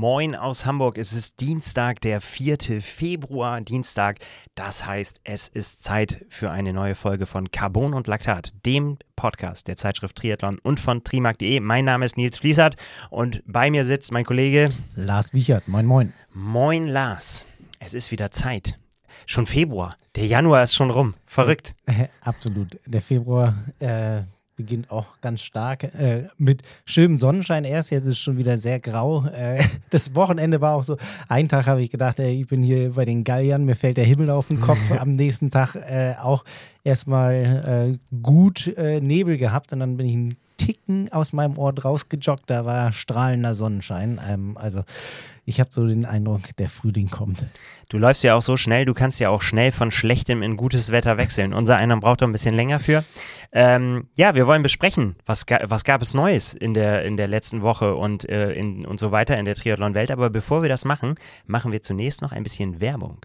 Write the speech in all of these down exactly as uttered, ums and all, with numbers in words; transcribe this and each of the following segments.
Moin aus Hamburg. Es ist Dienstag, der vierte Februar. Dienstag, das heißt, es ist Zeit für eine neue Folge von Carbon und Laktat, dem Podcast der Zeitschrift Triathlon und von trimark punkt de. Mein Name ist Nils Fließert und bei mir sitzt mein Kollege Lars Wiechert. Moin, moin. Moin, Lars. Es ist wieder Zeit. Schon Februar. Der Januar ist schon rum. Verrückt. Äh, absolut. Der Februar äh, beginnt auch ganz stark äh, mit schönem Sonnenschein erst. Jetzt ist es schon wieder sehr grau. Äh, das Wochenende war auch so. Einen Tag habe ich gedacht, ey, ich bin hier bei den Galliern, mir fällt der Himmel auf den Kopf. Am nächsten Tag äh, auch erstmal äh, gut äh, Nebel gehabt und dann bin ich einen Ticken aus meinem Ort rausgejoggt. Da war strahlender Sonnenschein. Ähm, also ich habe so den Eindruck, der Frühling kommt. Du läufst ja auch so schnell, du kannst ja auch schnell von schlechtem in gutes Wetter wechseln. Unser einer braucht doch ein bisschen länger für. Ähm, ja, wir wollen besprechen, was, ga, was gab es Neues in der, in der letzten Woche und, äh, in, und so weiter in der Triathlon-Welt. Aber bevor wir das machen, machen wir zunächst noch ein bisschen Werbung.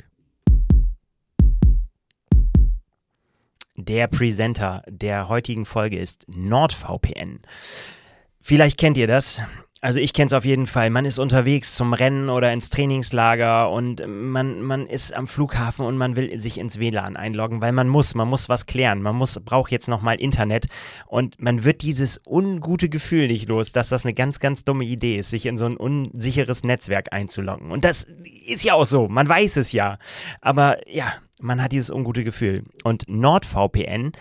Der Presenter der heutigen Folge ist NordVPN. Vielleicht kennt ihr das. Also ich kenne es auf jeden Fall. Man ist unterwegs zum Rennen oder ins Trainingslager und man, man ist am Flughafen und man will sich ins W L A N einloggen, weil man muss, man muss was klären. Man muss, braucht jetzt nochmal Internet und man wird dieses ungute Gefühl nicht los, dass das eine ganz, ganz dumme Idee ist, sich in so ein unsicheres Netzwerk einzuloggen. Und das ist ja auch so, man weiß es ja. Aber ja, man hat dieses ungute Gefühl. Und NordVPN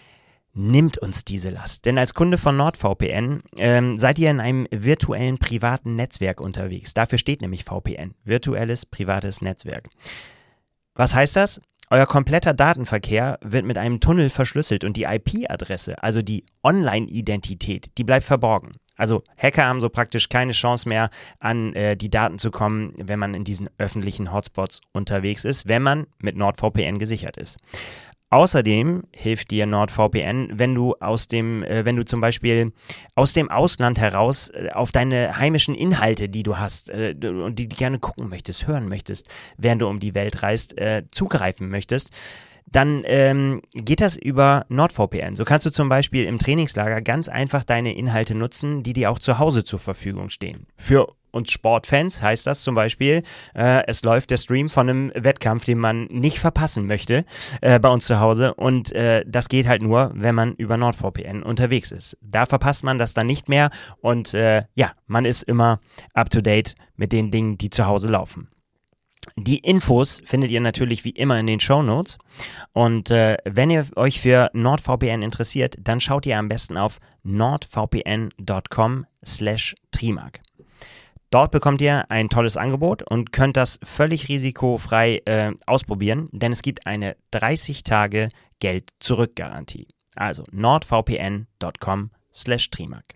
nimmt uns diese Last. Denn als Kunde von NordVPN ähm, seid ihr in einem virtuellen privaten Netzwerk unterwegs. Dafür steht nämlich V P N, virtuelles privates Netzwerk. Was heißt das? Euer kompletter Datenverkehr wird mit einem Tunnel verschlüsselt und die I P-Adresse, also die Online-Identität, die bleibt verborgen. Also Hacker haben so praktisch keine Chance mehr, an äh, die Daten zu kommen, wenn man in diesen öffentlichen Hotspots unterwegs ist, wenn man mit NordVPN gesichert ist. Außerdem hilft dir NordVPN, wenn du aus dem, äh, wenn du zum Beispiel aus dem Ausland heraus äh, auf deine heimischen Inhalte, die du hast äh, und die du gerne gucken möchtest, hören möchtest, während du um die Welt reist, äh, zugreifen möchtest, dann ähm, geht das über NordVPN. So kannst du zum Beispiel im Trainingslager ganz einfach deine Inhalte nutzen, die dir auch zu Hause zur Verfügung stehen. Für uns Sportfans heißt das zum Beispiel, äh, es läuft der Stream von einem Wettkampf, den man nicht verpassen möchte, äh, bei uns zu Hause und äh, das geht halt nur, wenn man über NordVPN unterwegs ist. Da verpasst man das dann nicht mehr und äh, ja, man ist immer up to date mit den Dingen, die zu Hause laufen. Die Infos findet ihr natürlich wie immer in den Shownotes und äh, wenn ihr euch für NordVPN interessiert, dann schaut ihr am besten auf nordvpn punkt com slash trimark. Dort bekommt ihr ein tolles Angebot und könnt das völlig risikofrei äh, ausprobieren, denn es gibt eine dreißig Tage Geld-Zurück-Garantie. Also nordvpn punkt com slash trimark.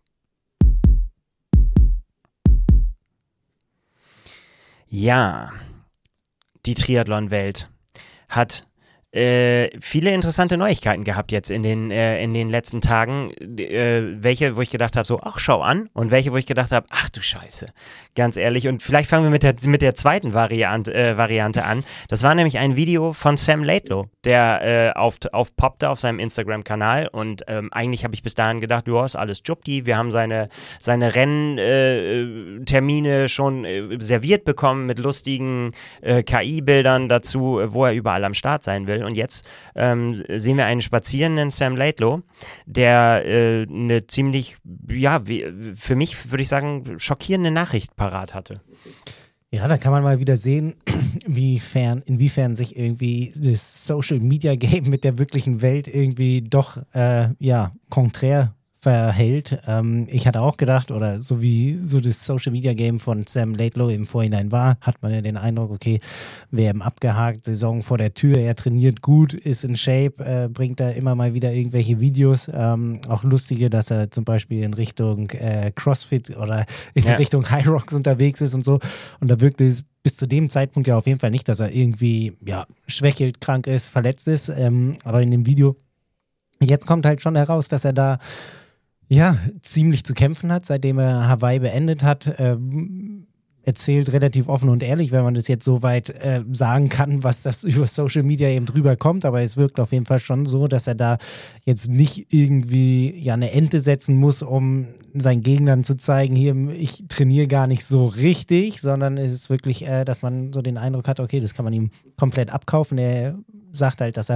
Ja, die Triathlon-Welt hat äh, viele interessante Neuigkeiten gehabt jetzt in den, äh, in den letzten Tagen. Äh, welche, wo ich gedacht habe, so, ach, schau an. Und welche, wo ich gedacht habe, ach du Scheiße. Ganz ehrlich. Und vielleicht fangen wir mit der, mit der zweiten Variante, äh, Variante an. Das war nämlich ein Video von Sam Laidlow, der äh, auf, aufpoppte auf seinem Instagram-Kanal. Und ähm, eigentlich habe ich bis dahin gedacht, du hast alles Jupti. Wir haben seine, seine Renntermine äh, schon äh, serviert bekommen mit lustigen äh, K I-Bildern dazu, wo er überall am Start sein will. Und jetzt ähm, sehen wir einen spazierenden Sam Laidlow, der äh, eine ziemlich, ja, wie, für mich würde ich sagen, schockierende Nachricht parat hatte. Ja, da kann man mal wieder sehen, inwiefern, inwiefern sich irgendwie das Social Media Game mit der wirklichen Welt irgendwie doch, äh, ja, konträr verhält. Ähm, ich hatte auch gedacht, oder so wie so das Social Media Game von Sam Laidlow im Vorhinein war, hat man ja den Eindruck, okay, W M abgehakt, Saison vor der Tür, er trainiert gut, ist in Shape, äh, bringt da immer mal wieder irgendwelche Videos, ähm, auch lustige, dass er zum Beispiel in Richtung äh, CrossFit oder in ja. Richtung High Rocks unterwegs ist und so. Und da wirkte es bis zu dem Zeitpunkt ja auf jeden Fall nicht, dass er irgendwie ja, schwächelt, krank ist, verletzt ist, ähm, aber in dem Video jetzt kommt halt schon heraus, dass er da ja, ziemlich zu kämpfen hat, seitdem er Hawaii beendet hat. Ähm, erzählt relativ offen und ehrlich, wenn man das jetzt so weit äh, sagen kann, was das über Social Media eben drüber kommt, aber es wirkt auf jeden Fall schon so, dass er da jetzt nicht irgendwie ja eine Ente setzen muss, um seinen Gegnern zu zeigen, hier, ich trainiere gar nicht so richtig, sondern es ist wirklich, äh, dass man so den Eindruck hat, okay, das kann man ihm komplett abkaufen. Er sagt halt, dass er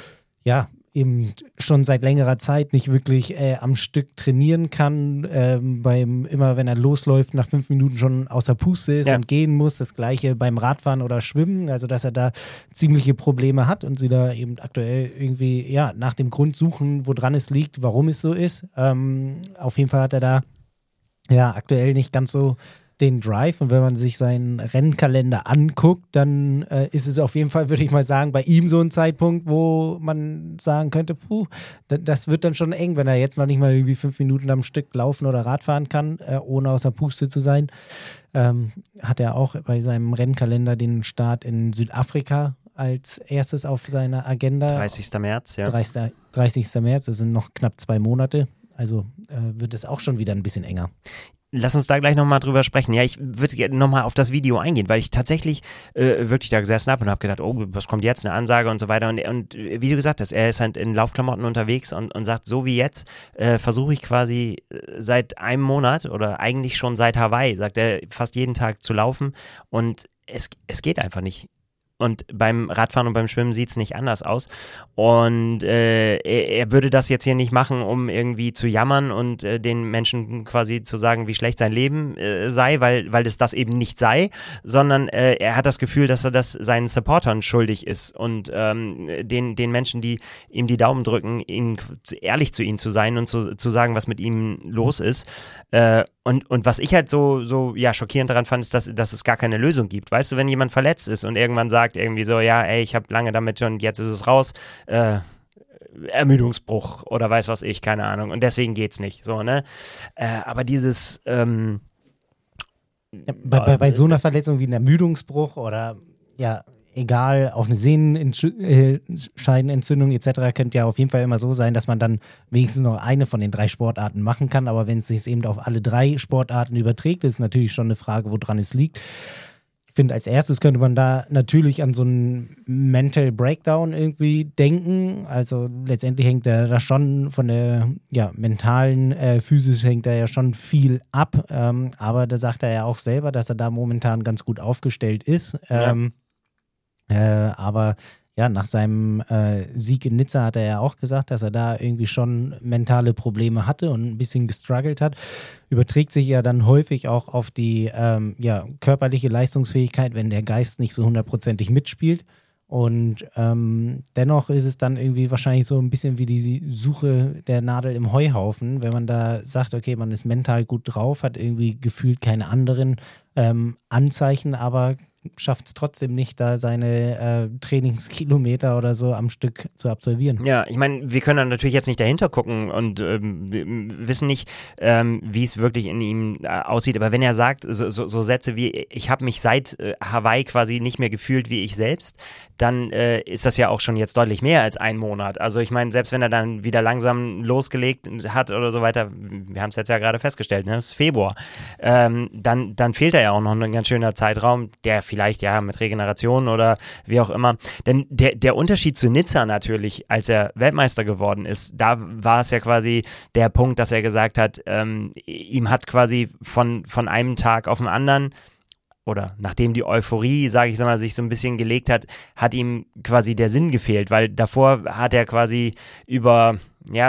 ja eben schon seit längerer Zeit nicht wirklich äh, am Stück trainieren kann, ähm, beim, immer wenn er losläuft, nach fünf Minuten schon außer Puste ist ja. und gehen muss. Das Gleiche beim Radfahren oder Schwimmen, also dass er da ziemliche Probleme hat und sie da eben aktuell irgendwie ja nach dem Grund suchen, woran es liegt, warum es so ist. Ähm, auf jeden Fall hat er da ja aktuell nicht ganz so den Drive, und wenn man sich seinen Rennkalender anguckt, dann äh, ist es auf jeden Fall, würde ich mal sagen, bei ihm so ein Zeitpunkt, wo man sagen könnte, puh, das wird dann schon eng, wenn er jetzt noch nicht mal irgendwie fünf Minuten am Stück laufen oder Radfahren kann, äh, ohne außer Puste zu sein. Ähm, hat er auch bei seinem Rennkalender den Start in Südafrika als erstes auf seiner Agenda. dreißigster März, ja. dreißigster dreißigster März, das sind noch knapp zwei Monate. Also äh, wird es auch schon wieder ein bisschen enger. Lass uns da gleich nochmal drüber sprechen. Ja, ich würde nochmal auf das Video eingehen, weil ich tatsächlich äh, wirklich da gesessen habe und habe gedacht, oh, was kommt jetzt, eine Ansage und so weiter. Und, und wie du gesagt hast, er ist halt in Laufklamotten unterwegs und, und sagt, so wie jetzt äh, versuche ich quasi seit einem Monat oder eigentlich schon seit Hawaii, sagt er, fast jeden Tag zu laufen, und es, es geht einfach nicht. Und beim Radfahren und beim Schwimmen sieht es nicht anders aus. Und äh, er, er würde das jetzt hier nicht machen, um irgendwie zu jammern und äh, den Menschen quasi zu sagen, wie schlecht sein Leben äh, sei, weil, weil es das eben nicht sei, sondern äh, er hat das Gefühl, dass er das seinen Supportern schuldig ist und ähm, den, den Menschen, die ihm die Daumen drücken, ihn, ehrlich zu ihnen zu sein und zu, zu sagen, was mit ihm los ist. Äh, und, und was ich halt so, so ja, schockierend daran fand, ist, dass, dass es gar keine Lösung gibt. Weißt du, wenn jemand verletzt ist und irgendwann sagt, irgendwie so, ja, ey, ich habe lange damit und jetzt ist es raus, äh, Ermüdungsbruch oder weiß was ich, keine Ahnung, und deswegen geht's nicht, so, ne, äh, aber dieses ähm, ja, bei, bei, bei so einer Verletzung wie ein Ermüdungsbruch oder, ja, egal, auch eine Sehnenscheidenentzündung et cetera könnte ja auf jeden Fall immer so sein, dass man dann wenigstens noch eine von den drei Sportarten machen kann, aber wenn es sich eben auf alle drei Sportarten überträgt, ist natürlich schon eine Frage, woran es liegt. Ich finde, als erstes könnte man da natürlich an so einen Mental Breakdown irgendwie denken. Also letztendlich hängt er da schon von der ja, mentalen, äh, physisch hängt da ja schon viel ab. Ähm, aber da sagt er ja auch selber, dass er da momentan ganz gut aufgestellt ist. Ähm, ja. äh, aber ja, nach seinem äh, Sieg in Nizza hat er ja auch gesagt, dass er da irgendwie schon mentale Probleme hatte und ein bisschen gestruggelt hat. Überträgt sich ja dann häufig auch auf die ähm, ja, körperliche Leistungsfähigkeit, wenn der Geist nicht so hundertprozentig mitspielt. Und ähm, dennoch ist es dann irgendwie wahrscheinlich so ein bisschen wie die Suche der Nadel im Heuhaufen, wenn man da sagt, okay, man ist mental gut drauf, hat irgendwie gefühlt keine anderen ähm, Anzeichen, aber schafft es trotzdem nicht, da seine äh, Trainingskilometer oder so am Stück zu absolvieren. Ja, ich meine, wir können dann natürlich jetzt nicht dahinter gucken und ähm, wissen nicht, ähm, wie es wirklich in ihm äh, aussieht, aber wenn er sagt, so, so, so Sätze wie, ich habe mich seit äh, Hawaii quasi nicht mehr gefühlt wie ich selbst, dann äh, ist das ja auch schon jetzt deutlich mehr als ein Monat. Also ich meine, selbst wenn er dann wieder langsam losgelegt hat oder so weiter, wir haben es jetzt ja gerade festgestellt, ne, es ist Februar, ähm, dann, dann fehlt da ja auch noch ein ganz schöner Zeitraum, der vielleicht ja mit Regeneration oder wie auch immer. Denn der, der Unterschied zu Nizza natürlich, als er Weltmeister geworden ist, da war es ja quasi der Punkt, dass er gesagt hat, ähm, ihm hat quasi von, von einem Tag auf den anderen oder nachdem die Euphorie, sage ich mal, sich so ein bisschen gelegt hat, hat ihm quasi der Sinn gefehlt, weil davor hat er quasi über, ja,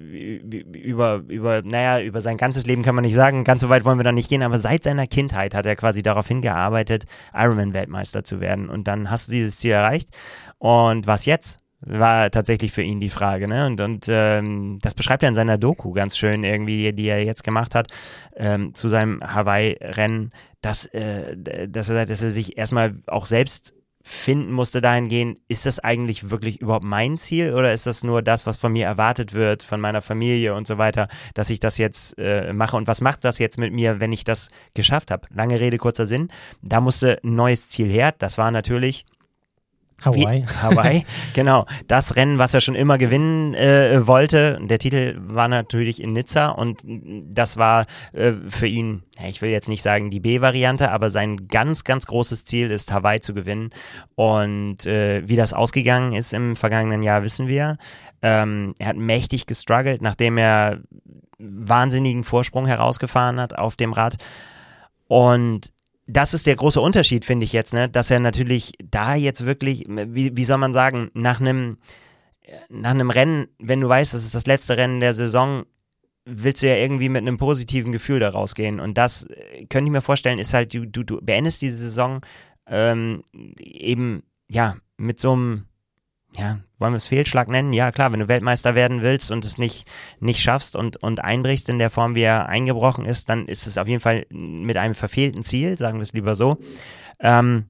über, über, naja, über sein ganzes Leben kann man nicht sagen, ganz so weit wollen wir da nicht gehen, aber seit seiner Kindheit hat er quasi darauf hingearbeitet, Ironman-Weltmeister zu werden, und dann hast du dieses Ziel erreicht, und was jetzt? War tatsächlich für ihn die Frage, ne? Und, und ähm, das beschreibt er in seiner Doku ganz schön irgendwie, die er jetzt gemacht hat, ähm, zu seinem Hawaii-Rennen, dass, äh, dass, er, dass er sich erstmal auch selbst finden musste dahingehend, ist das eigentlich wirklich überhaupt mein Ziel oder ist das nur das, was von mir erwartet wird, von meiner Familie und so weiter, dass ich das jetzt äh, mache, und was macht das jetzt mit mir, wenn ich das geschafft habe? Lange Rede, kurzer Sinn, da musste ein neues Ziel her, das war natürlich Hawaii. Wie, Hawaii, genau. Das Rennen, was er schon immer gewinnen äh, wollte. Der Titel war natürlich in Nizza und das war äh, für ihn, ich will jetzt nicht sagen die B-Variante, aber sein ganz, ganz großes Ziel ist, Hawaii zu gewinnen. Und äh, wie das ausgegangen ist im vergangenen Jahr, wissen wir. Ähm, er hat mächtig gestruggelt, nachdem er wahnsinnigen Vorsprung herausgefahren hat auf dem Rad. Und das ist der große Unterschied, finde ich jetzt, ne? Dass er natürlich da jetzt wirklich, wie, wie soll man sagen, nach einem nach einem Rennen, wenn du weißt, das ist das letzte Rennen der Saison, willst du ja irgendwie mit einem positiven Gefühl da rausgehen. Und das, könnte ich mir vorstellen, ist halt, du, du, du beendest diese Saison ähm, eben, ja, mit so einem, ja, wollen wir es Fehlschlag nennen? Ja, klar, wenn du Weltmeister werden willst und es nicht, nicht schaffst und, und einbrichst in der Form, wie er eingebrochen ist, dann ist es auf jeden Fall mit einem verfehlten Ziel, sagen wir es lieber so. Ähm,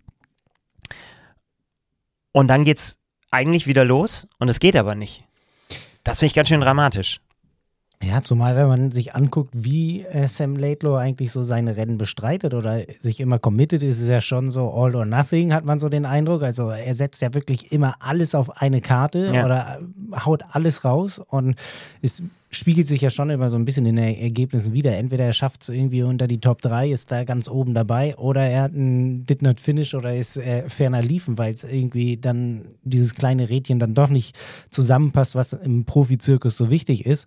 und dann geht's eigentlich wieder los und es geht aber nicht. Das finde ich ganz schön dramatisch. Ja, zumal wenn man sich anguckt, wie äh, Sam Laidlaw eigentlich so seine Rennen bestreitet oder sich immer committed, ist es ja schon so all or nothing, hat man so den Eindruck. Also er setzt ja wirklich immer alles auf eine Karte ja. oder äh, haut alles raus und es spiegelt sich ja schon immer so ein bisschen in den Ergebnissen wieder. Entweder er schafft es irgendwie unter die Top drei, ist da ganz oben dabei, oder er hat einen Did Not Finish oder ist äh, ferner liefen, weil es irgendwie dann dieses kleine Rädchen dann doch nicht zusammenpasst, was im Profizirkus so wichtig ist.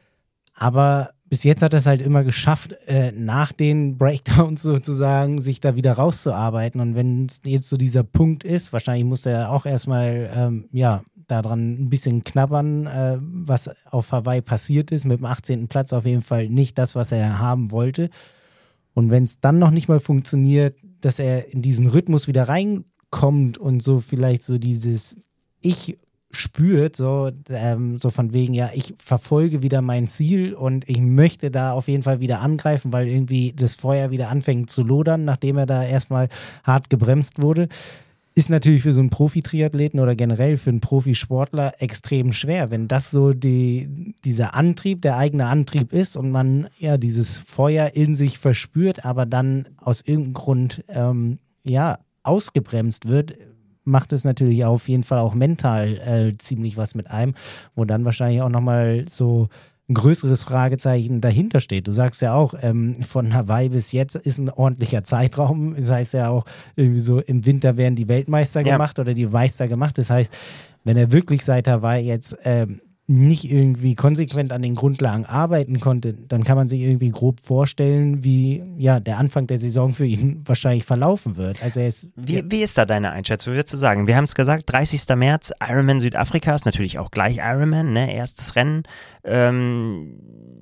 Aber bis jetzt hat er es halt immer geschafft, äh, nach den Breakdowns sozusagen sich da wieder rauszuarbeiten. Und wenn es jetzt so dieser Punkt ist, wahrscheinlich muss er auch erstmal ähm, ja, daran ein bisschen knabbern, äh, was auf Hawaii passiert ist. Mit dem achtzehnten Platz auf jeden Fall nicht das, was er haben wollte. Und wenn es dann noch nicht mal funktioniert, dass er in diesen Rhythmus wieder reinkommt und so vielleicht so dieses Ich spürt, so, ähm, so von wegen, ja, ich verfolge wieder mein Ziel und ich möchte da auf jeden Fall wieder angreifen, weil irgendwie das Feuer wieder anfängt zu lodern, nachdem er da erstmal hart gebremst wurde, ist natürlich für so einen Profi-Triathleten oder generell für einen Profisportler extrem schwer, wenn das so die, dieser Antrieb, der eigene Antrieb ist und man ja dieses Feuer in sich verspürt, aber dann aus irgendeinem Grund ähm, ja, ausgebremst wird, macht es natürlich auf jeden Fall auch mental äh, ziemlich was mit einem, wo dann wahrscheinlich auch nochmal so ein größeres Fragezeichen dahinter steht. Du sagst ja auch, ähm, von Hawaii bis jetzt ist ein ordentlicher Zeitraum. Das heißt ja auch, irgendwie so im Winter werden die Weltmeister ja. gemacht oder die Meister gemacht. Das heißt, wenn er wirklich seit Hawaii jetzt ähm, nicht irgendwie konsequent an den Grundlagen arbeiten konnte, dann kann man sich irgendwie grob vorstellen, wie ja, der Anfang der Saison für ihn wahrscheinlich verlaufen wird. Also er ist, wie, ja. wie ist da deine Einschätzung? Wie würdest du sagen? Wir haben es gesagt, dreißigster März, Ironman Südafrika ist natürlich auch gleich Ironman, ne? Erstes Rennen. Ähm,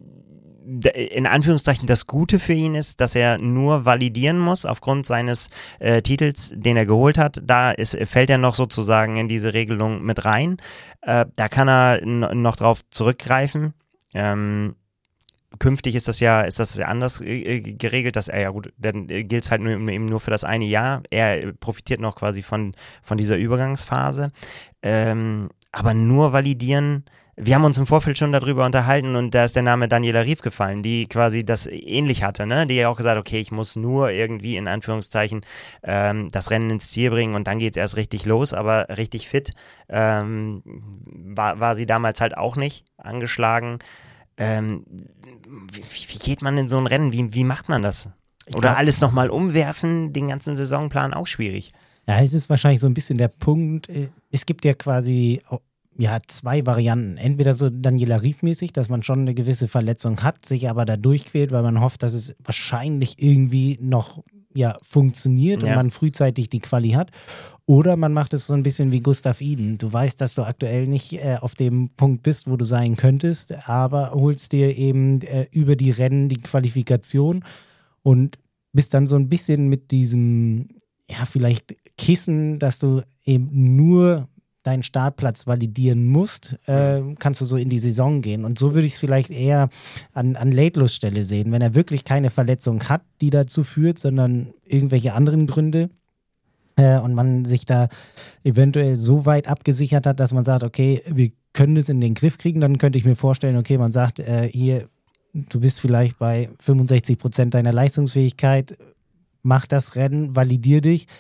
in Anführungszeichen das Gute für ihn ist, dass er nur validieren muss aufgrund seines äh, Titels, den er geholt hat. Da ist, fällt er noch sozusagen in diese Regelung mit rein. Äh, da kann er n- noch drauf zurückgreifen. Ähm, künftig ist das ja, ist das ja anders äh, geregelt, dass er ja gut, dann gilt es halt nur, eben nur für das eine Jahr. Er profitiert noch quasi von, von dieser Übergangsphase. Ähm, aber nur validieren. Wir haben uns im Vorfeld schon darüber unterhalten und da ist der Name Daniela Ryf gefallen, die quasi das ähnlich hatte, ne? Die ja auch gesagt, okay, ich muss nur irgendwie in Anführungszeichen ähm, das Rennen ins Ziel bringen und dann geht es erst richtig los, aber richtig fit ähm, war, war sie damals halt auch nicht, angeschlagen. Ähm, wie, wie geht man in so ein Rennen? Wie, wie macht man das? Oder glaub, alles nochmal umwerfen, den ganzen Saisonplan auch schwierig. Ja, es ist wahrscheinlich so ein bisschen der Punkt, es gibt ja quasi ja, zwei Varianten. Entweder so Daniela Ryf-mäßig, dass man schon eine gewisse Verletzung hat, sich aber da durchquält, weil man hofft, dass es wahrscheinlich irgendwie noch ja, funktioniert ja. und man frühzeitig die Quali hat. Oder man macht es so ein bisschen wie Gustav Iden. Du weißt, dass du aktuell nicht äh, auf dem Punkt bist, wo du sein könntest, aber holst dir eben äh, über die Rennen die Qualifikation und bist dann so ein bisschen mit diesem, ja, vielleicht Kissen, dass du eben nur deinen Startplatz validieren musst, äh, kannst du so in die Saison gehen. Und so würde ich es vielleicht eher an, an Laidlaws Stelle sehen. Wenn er wirklich keine Verletzung hat, die dazu führt, sondern irgendwelche anderen Gründe äh, und man sich da eventuell so weit abgesichert hat, dass man sagt, okay, wir können das in den Griff kriegen, dann könnte ich mir vorstellen, okay, man sagt, äh, hier, du bist vielleicht bei fünfundsechzig Prozent deiner Leistungsfähigkeit, mach das Rennen, validier dich,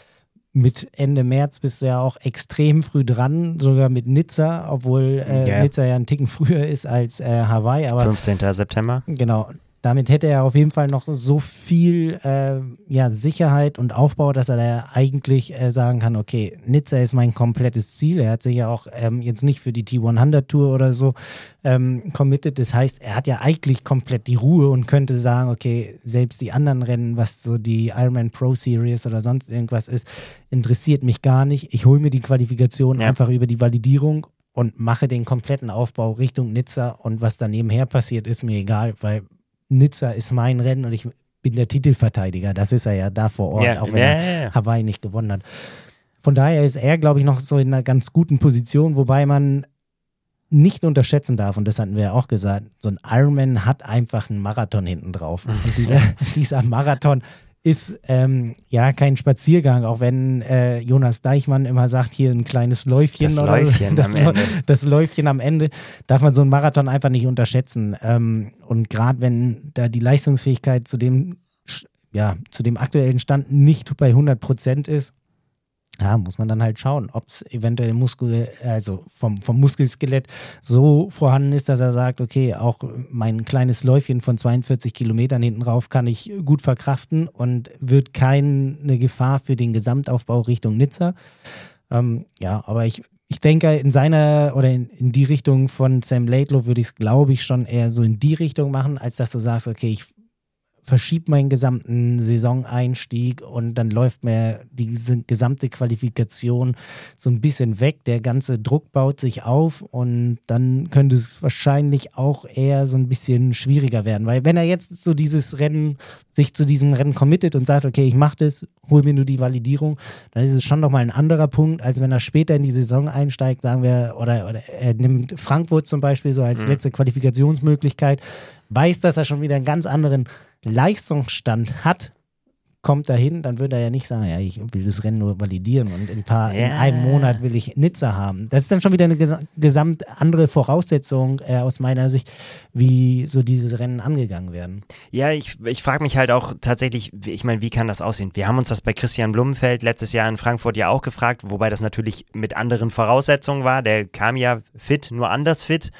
mit Ende März bist du ja auch extrem früh dran, sogar mit Nizza, obwohl äh, yeah. Nizza ja einen Ticken früher ist als äh, Hawaii. Aber fünfzehnten September. Genau. Damit hätte er auf jeden Fall noch so viel äh, ja, Sicherheit und Aufbau, dass er da eigentlich äh, sagen kann, okay, Nizza ist mein komplettes Ziel. Er hat sich ja auch ähm, jetzt nicht für die T hundert Tour oder so ähm, committed. Das heißt, er hat ja eigentlich komplett die Ruhe und könnte sagen, okay, selbst die anderen Rennen, was so die Ironman Pro Series oder sonst irgendwas ist, interessiert mich gar nicht. Ich hole mir die Qualifikation ja. einfach über die Validierung und mache den kompletten Aufbau Richtung Nizza, und was da nebenher passiert, ist mir egal, weil Nizza ist mein Rennen und ich bin der Titelverteidiger. Das ist er ja da vor Ort, ja, auch wenn ja, er ja. Hawaii nicht gewonnen hat. Von daher ist er, glaube ich, noch so in einer ganz guten Position, wobei man nicht unterschätzen darf, und das hatten wir ja auch gesagt, so ein Ironman hat einfach einen Marathon hinten drauf. Und dieser, dieser Marathon ist ähm, ja kein Spaziergang, auch wenn äh, Jonas Deichmann immer sagt, hier ein kleines Läufchen. Das oder Läufchen das, am Ende. Das Läufchen am Ende, darf man so einen Marathon einfach nicht unterschätzen. Ähm, und gerade wenn da die Leistungsfähigkeit zu dem, ja, zu dem aktuellen Stand nicht bei hundert Prozent ist, ja, muss man dann halt schauen, ob es eventuell Muskel, also vom, vom Muskelskelett so vorhanden ist, dass er sagt, okay, auch mein kleines Läufchen von zweiundvierzig Kilometern hinten rauf kann ich gut verkraften und wird keine Gefahr für den Gesamtaufbau Richtung Nizza. Ähm, ja, aber ich, ich denke, in seiner oder in, in die Richtung von Sam Laidlow würde ich es, glaube ich, schon eher so in die Richtung machen, als dass du sagst, okay, ich verschiebt meinen gesamten Saisoneinstieg und dann läuft mir die gesamte Qualifikation so ein bisschen weg. Der ganze Druck baut sich auf und dann könnte es wahrscheinlich auch eher so ein bisschen schwieriger werden, weil wenn er jetzt so dieses Rennen, sich zu diesem Rennen committet und sagt, okay, ich mache das, hol mir nur die Validierung, dann ist es schon nochmal ein anderer Punkt, als wenn er später in die Saison einsteigt, sagen wir, oder, oder er nimmt Frankfurt zum Beispiel so als mhm. letzte Qualifikationsmöglichkeit, weiß, dass er schon wieder einen ganz anderen Leistungsstand hat, kommt dahin, dann würde er ja nicht sagen, ja, ich will das Rennen nur validieren und in, ein paar, ja. in einem Monat will ich Nizza haben. Das ist dann schon wieder eine ges- gesamt andere Voraussetzung äh, aus meiner Sicht, wie so diese Rennen angegangen werden. Ja, ich, ich frage mich halt auch tatsächlich, ich meine, wie kann das aussehen? Wir haben uns das bei Christian Blumenfeld letztes Jahr in Frankfurt ja auch gefragt, wobei das natürlich mit anderen Voraussetzungen war. Der kam ja fit, nur anders fit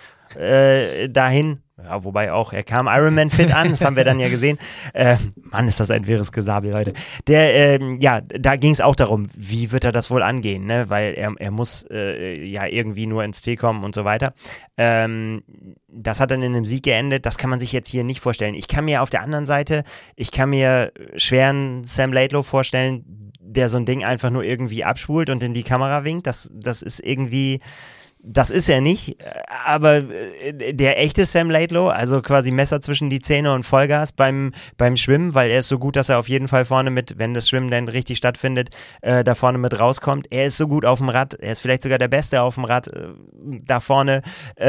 äh, dahin. Ja, wobei auch, er kam Ironman fit an, das haben wir dann ja gesehen. Äh, Mann, ist das ein wirres Gesabel, Leute. Der, ähm, ja, da ging es auch darum, wie wird er das wohl angehen, ne? Weil er, er muss äh, ja irgendwie nur ins Ziel kommen und so weiter. Ähm, das hat dann in einem Sieg geendet, das kann man sich jetzt hier nicht vorstellen. Ich kann mir auf der anderen Seite, ich kann mir schweren Sam Laidlow vorstellen, der so ein Ding einfach nur irgendwie abspult und in die Kamera winkt. Das, das ist irgendwie... Das ist er nicht, aber der echte Sam Laidlow, also quasi Messer zwischen die Zähne und Vollgas beim, beim Schwimmen, weil er ist so gut, dass er auf jeden Fall vorne mit, wenn das Schwimmen dann richtig stattfindet, äh, da vorne mit rauskommt. Er ist so gut auf dem Rad, er ist vielleicht sogar der Beste auf dem Rad, äh, da vorne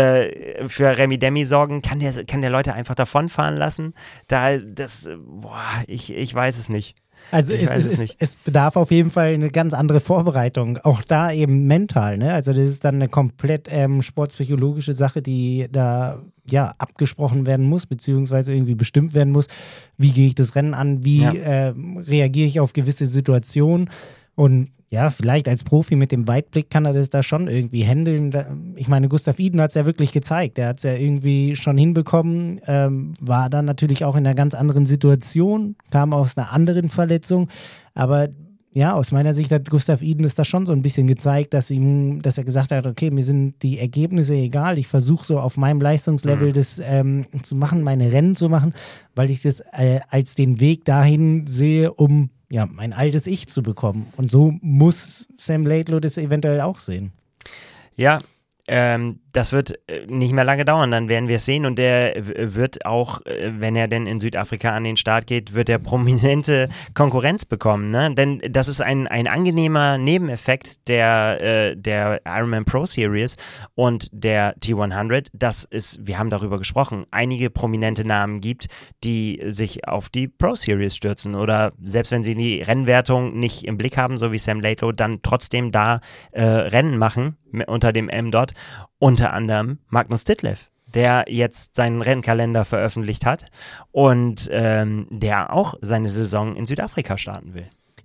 äh, für Remi Demi sorgen. Kann der, kann der Leute einfach davonfahren lassen? Da, das, boah, ich, ich weiß es nicht. Also es, es, es, es bedarf auf jeden Fall eine ganz andere Vorbereitung, auch da eben mental, ne? Also das ist dann eine komplett ähm, sportpsychologische Sache, die da ja abgesprochen werden muss, beziehungsweise irgendwie bestimmt werden muss. Wie gehe ich das Rennen an? Wie ja. äh, reagiere ich auf gewisse Situationen? Und ja, vielleicht als Profi mit dem Weitblick kann er das da schon irgendwie handeln. Ich meine, Gustav Iden hat es ja wirklich gezeigt. Der hat es ja irgendwie schon hinbekommen, ähm, war dann natürlich auch in einer ganz anderen Situation, kam aus einer anderen Verletzung. Aber ja, aus meiner Sicht hat Gustav Iden es da schon so ein bisschen gezeigt, dass ihm, dass er gesagt hat, okay, mir sind die Ergebnisse egal. Ich versuche so auf meinem Leistungslevel mhm. das ähm, zu machen, meine Rennen zu machen, weil ich das äh, als den Weg dahin sehe, um ja, mein altes Ich zu bekommen. Und so muss Sam Laidlow das eventuell auch sehen. Ja, ähm, das wird nicht mehr lange dauern, dann werden wir es sehen und der wird auch, wenn er denn in Südafrika an den Start geht, wird er prominente Konkurrenz bekommen, ne? Denn das ist ein, ein angenehmer Nebeneffekt der, äh, der Ironman Pro Series und der T hundert, dass es, wir haben darüber gesprochen, einige prominente Namen gibt, die sich auf die Pro Series stürzen oder selbst wenn sie die Rennwertung nicht im Blick haben, so wie Sam Laidlow, dann trotzdem da äh, Rennen machen unter dem M dort. Unter anderem Magnus Ditlev, der jetzt seinen Rennkalender veröffentlicht hat und ähm, der auch seine Saison in Südafrika starten will.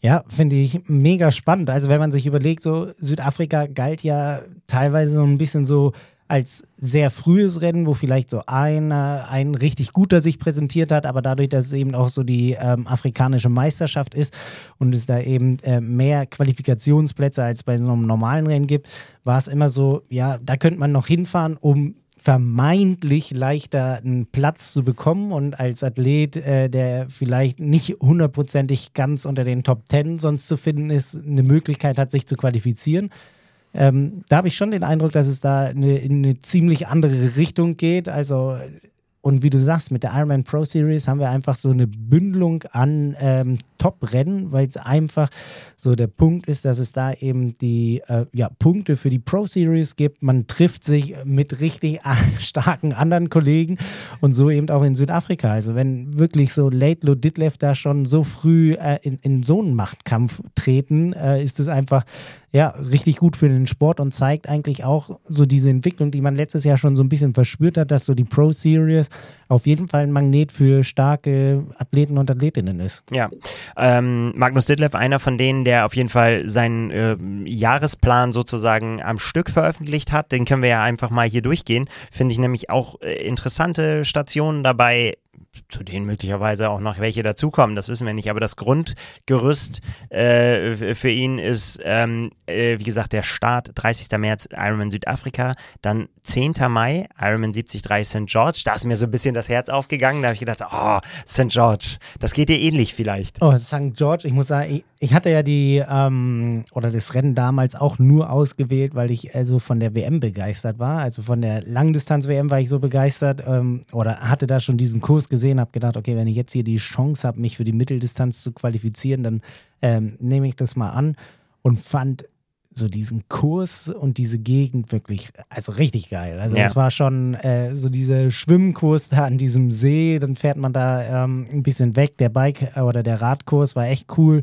Ja, finde ich mega spannend. Also wenn man sich überlegt, so Südafrika galt ja teilweise so ein bisschen so als sehr frühes Rennen, wo vielleicht so einer, ein richtig guter sich präsentiert hat, aber dadurch, dass es eben auch so die ähm, afrikanische Meisterschaft ist und es da eben äh, mehr Qualifikationsplätze als bei so einem normalen Rennen gibt, war es immer so, ja, da könnte man noch hinfahren, um vermeintlich leichter einen Platz zu bekommen und als Athlet, äh, der vielleicht nicht hundertprozentig ganz unter den Top Ten sonst zu finden ist, eine Möglichkeit hat, sich zu qualifizieren. Ähm, da habe ich schon den Eindruck, dass es da eine, in eine ziemlich andere Richtung geht. Also, und wie du sagst, mit der Ironman Pro Series haben wir einfach so eine Bündelung an ähm, Top-Rennen, weil es einfach so der Punkt ist, dass es da eben die äh, ja, Punkte für die Pro Series gibt. Man trifft sich mit richtig starken anderen Kollegen und so eben auch in Südafrika. Also wenn wirklich so Laidlaw Ditlev da schon so früh äh, in, in so einen Machtkampf treten, äh, ist es einfach ja, richtig gut für den Sport und zeigt eigentlich auch so diese Entwicklung, die man letztes Jahr schon so ein bisschen verspürt hat, dass so die Pro Series auf jeden Fall ein Magnet für starke Athleten und Athletinnen ist. Ja, ähm, Magnus Ditlev, einer von denen, der auf jeden Fall seinen äh, Jahresplan sozusagen am Stück veröffentlicht hat, den können wir ja einfach mal hier durchgehen. Finde ich nämlich auch äh, interessante Stationen dabei, zu denen möglicherweise auch noch welche dazukommen, das wissen wir nicht, aber das Grundgerüst äh, für ihn ist, ähm, äh, wie gesagt, der Start dreißigster März Ironman Südafrika, dann zehnter Mai Ironman siebzig Komma drei Sankt George, da ist mir so ein bisschen das Herz aufgegangen, da habe ich gedacht, oh, Sankt George, das geht dir ähnlich vielleicht. Oh, Sankt George, ich muss sagen, ich, ich hatte ja die, ähm, oder das Rennen damals auch nur ausgewählt, weil ich also von der W M begeistert war, also von der Langdistanz-W M war ich so begeistert, ähm, oder hatte da schon diesen Kurs gesehen, habe gedacht, okay, wenn ich jetzt hier die Chance habe, mich für die Mitteldistanz zu qualifizieren, dann ähm, nehme ich das mal an und fand so diesen Kurs und diese Gegend wirklich, also richtig geil. Also es ja. war schon äh, so dieser Schwimmkurs da an diesem See, dann fährt man da ähm, ein bisschen weg, der Bike- oder der Radkurs war echt cool,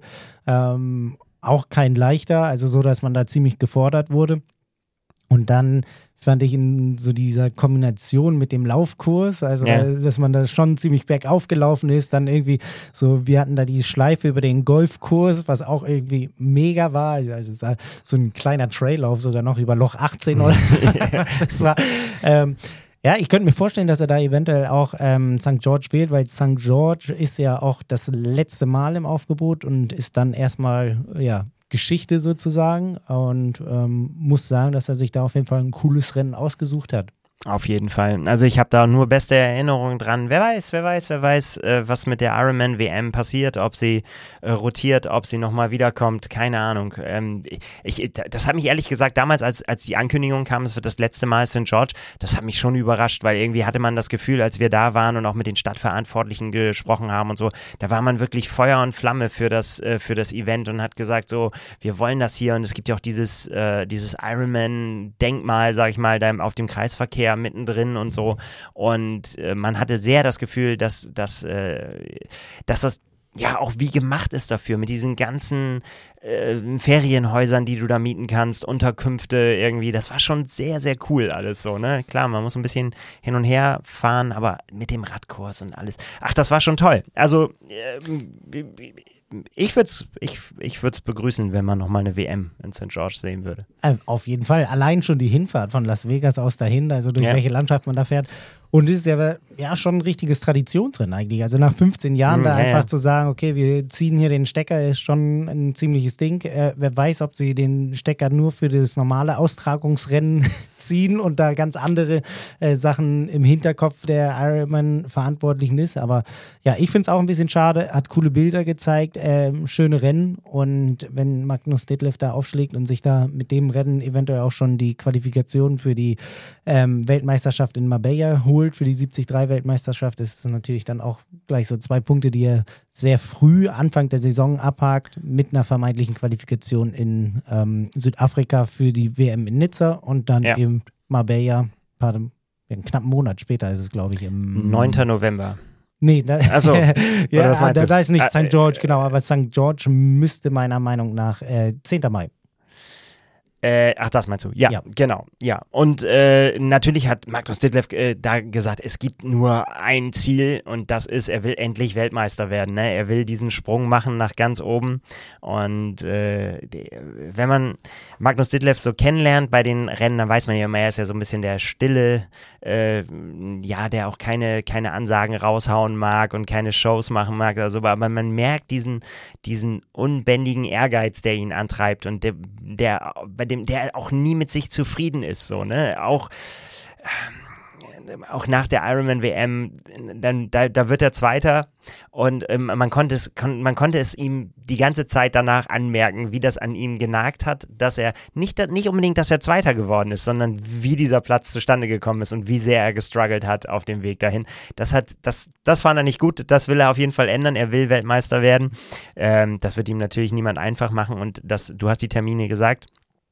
ähm, auch kein leichter, also so, dass man da ziemlich gefordert wurde. Und dann fand ich in so dieser Kombination mit dem Laufkurs, also ja. dass man da schon ziemlich bergauf gelaufen ist, dann irgendwie so, wir hatten da die Schleife über den Golfkurs, was auch irgendwie mega war, also so ein kleiner Traillauf sogar noch über Loch achtzehn oder was das war. Ähm, ja, ich könnte mir vorstellen, dass er da eventuell auch ähm, Sankt George wählt, weil Sankt George ist ja auch das letzte Mal im Aufgebot und ist dann erstmal, ja, Geschichte sozusagen und ähm, muss sagen, dass er sich da auf jeden Fall ein cooles Rennen ausgesucht hat. Auf jeden Fall. Also ich habe da nur beste Erinnerungen dran. Wer weiß, wer weiß, wer weiß, äh, was mit der Ironman W M passiert, ob sie äh, rotiert, ob sie nochmal wiederkommt, keine Ahnung. Ähm, ich, das hat mich ehrlich gesagt damals, als, als die Ankündigung kam, es wird das letzte Mal Sankt George, das hat mich schon überrascht, weil irgendwie hatte man das Gefühl, als wir da waren und auch mit den Stadtverantwortlichen gesprochen haben und so, da war man wirklich Feuer und Flamme für das, äh, für das Event und hat gesagt so, wir wollen das hier und es gibt ja auch dieses, äh, dieses Ironman-Denkmal, sag ich mal, da auf dem Kreisverkehr mittendrin und so und äh, man hatte sehr das Gefühl, dass, dass, äh, dass das ja auch wie gemacht ist dafür, mit diesen ganzen äh, Ferienhäusern, die du da mieten kannst, Unterkünfte irgendwie, das war schon sehr, sehr cool alles so, ne, klar, man muss ein bisschen hin und her fahren, aber mit dem Radkurs und alles, ach, das war schon toll, also äh, ich würde es ich, ich würd's begrüßen, wenn man nochmal eine W M in Sankt George sehen würde. Auf jeden Fall. Allein schon die Hinfahrt von Las Vegas aus dahin, also durch ja. welche Landschaft man da fährt. Und es ist ja, ja schon ein richtiges Traditionsrennen eigentlich. Also nach fünfzehn Jahren mm, da ja, einfach ja. zu sagen, okay, wir ziehen hier den Stecker, ist schon ein ziemliches Ding. Äh, wer weiß, ob sie den Stecker nur für das normale Austragungsrennen ziehen und da ganz andere äh, Sachen im Hinterkopf der Ironman-Verantwortlichen ist. Aber ja, ich finde es auch ein bisschen schade. Hat coole Bilder gezeigt, äh, schöne Rennen. Und wenn Magnus Ditlev da aufschlägt und sich da mit dem Rennen eventuell auch schon die Qualifikation für die ähm, Weltmeisterschaft in Marbella holt, für die siebzig Komma drei Weltmeisterschaft, ist es natürlich dann auch gleich so zwei Punkte, die er sehr früh Anfang der Saison abhakt, mit einer vermeintlichen Qualifikation in ähm, Südafrika für die W M in Nizza und dann ja. eben Marbella, pardon, einen knappen Monat später ist es, glaube ich, im neunter November. Nee, da, also, ja, da, da ist nicht Sankt George, genau, aber Sankt George müsste meiner Meinung nach äh, zehnter Mai. Äh, ach, das meinst du? Ja, Ja. genau. Ja. Und äh, natürlich hat Magnus Ditlev äh, da gesagt, es gibt nur ein Ziel und das ist, er will endlich Weltmeister werden. Ne? Er will diesen Sprung machen nach ganz oben. Und äh, die, wenn man Magnus Ditlev so kennenlernt bei den Rennen, dann weiß man ja immer, er ist ja so ein bisschen der stille, äh, ja, der auch keine, keine Ansagen raushauen mag und keine Shows machen mag oder so, aber man merkt diesen, diesen unbändigen Ehrgeiz, der ihn antreibt und der, der bei dem der auch nie mit sich zufrieden ist, so, ne, auch auch nach der Ironman-W M, dann, da, da wird er Zweiter und ähm, man, konnte es, kon, man konnte es ihm die ganze Zeit danach anmerken, wie das an ihm genagt hat, dass er nicht, nicht unbedingt, dass er Zweiter geworden ist, sondern wie dieser Platz zustande gekommen ist und wie sehr er gestruggelt hat auf dem Weg dahin. Das hat, das, das fand er nicht gut, das will er auf jeden Fall ändern, er will Weltmeister werden. Ähm, das wird ihm natürlich niemand einfach machen und das, du hast die Termine gesagt,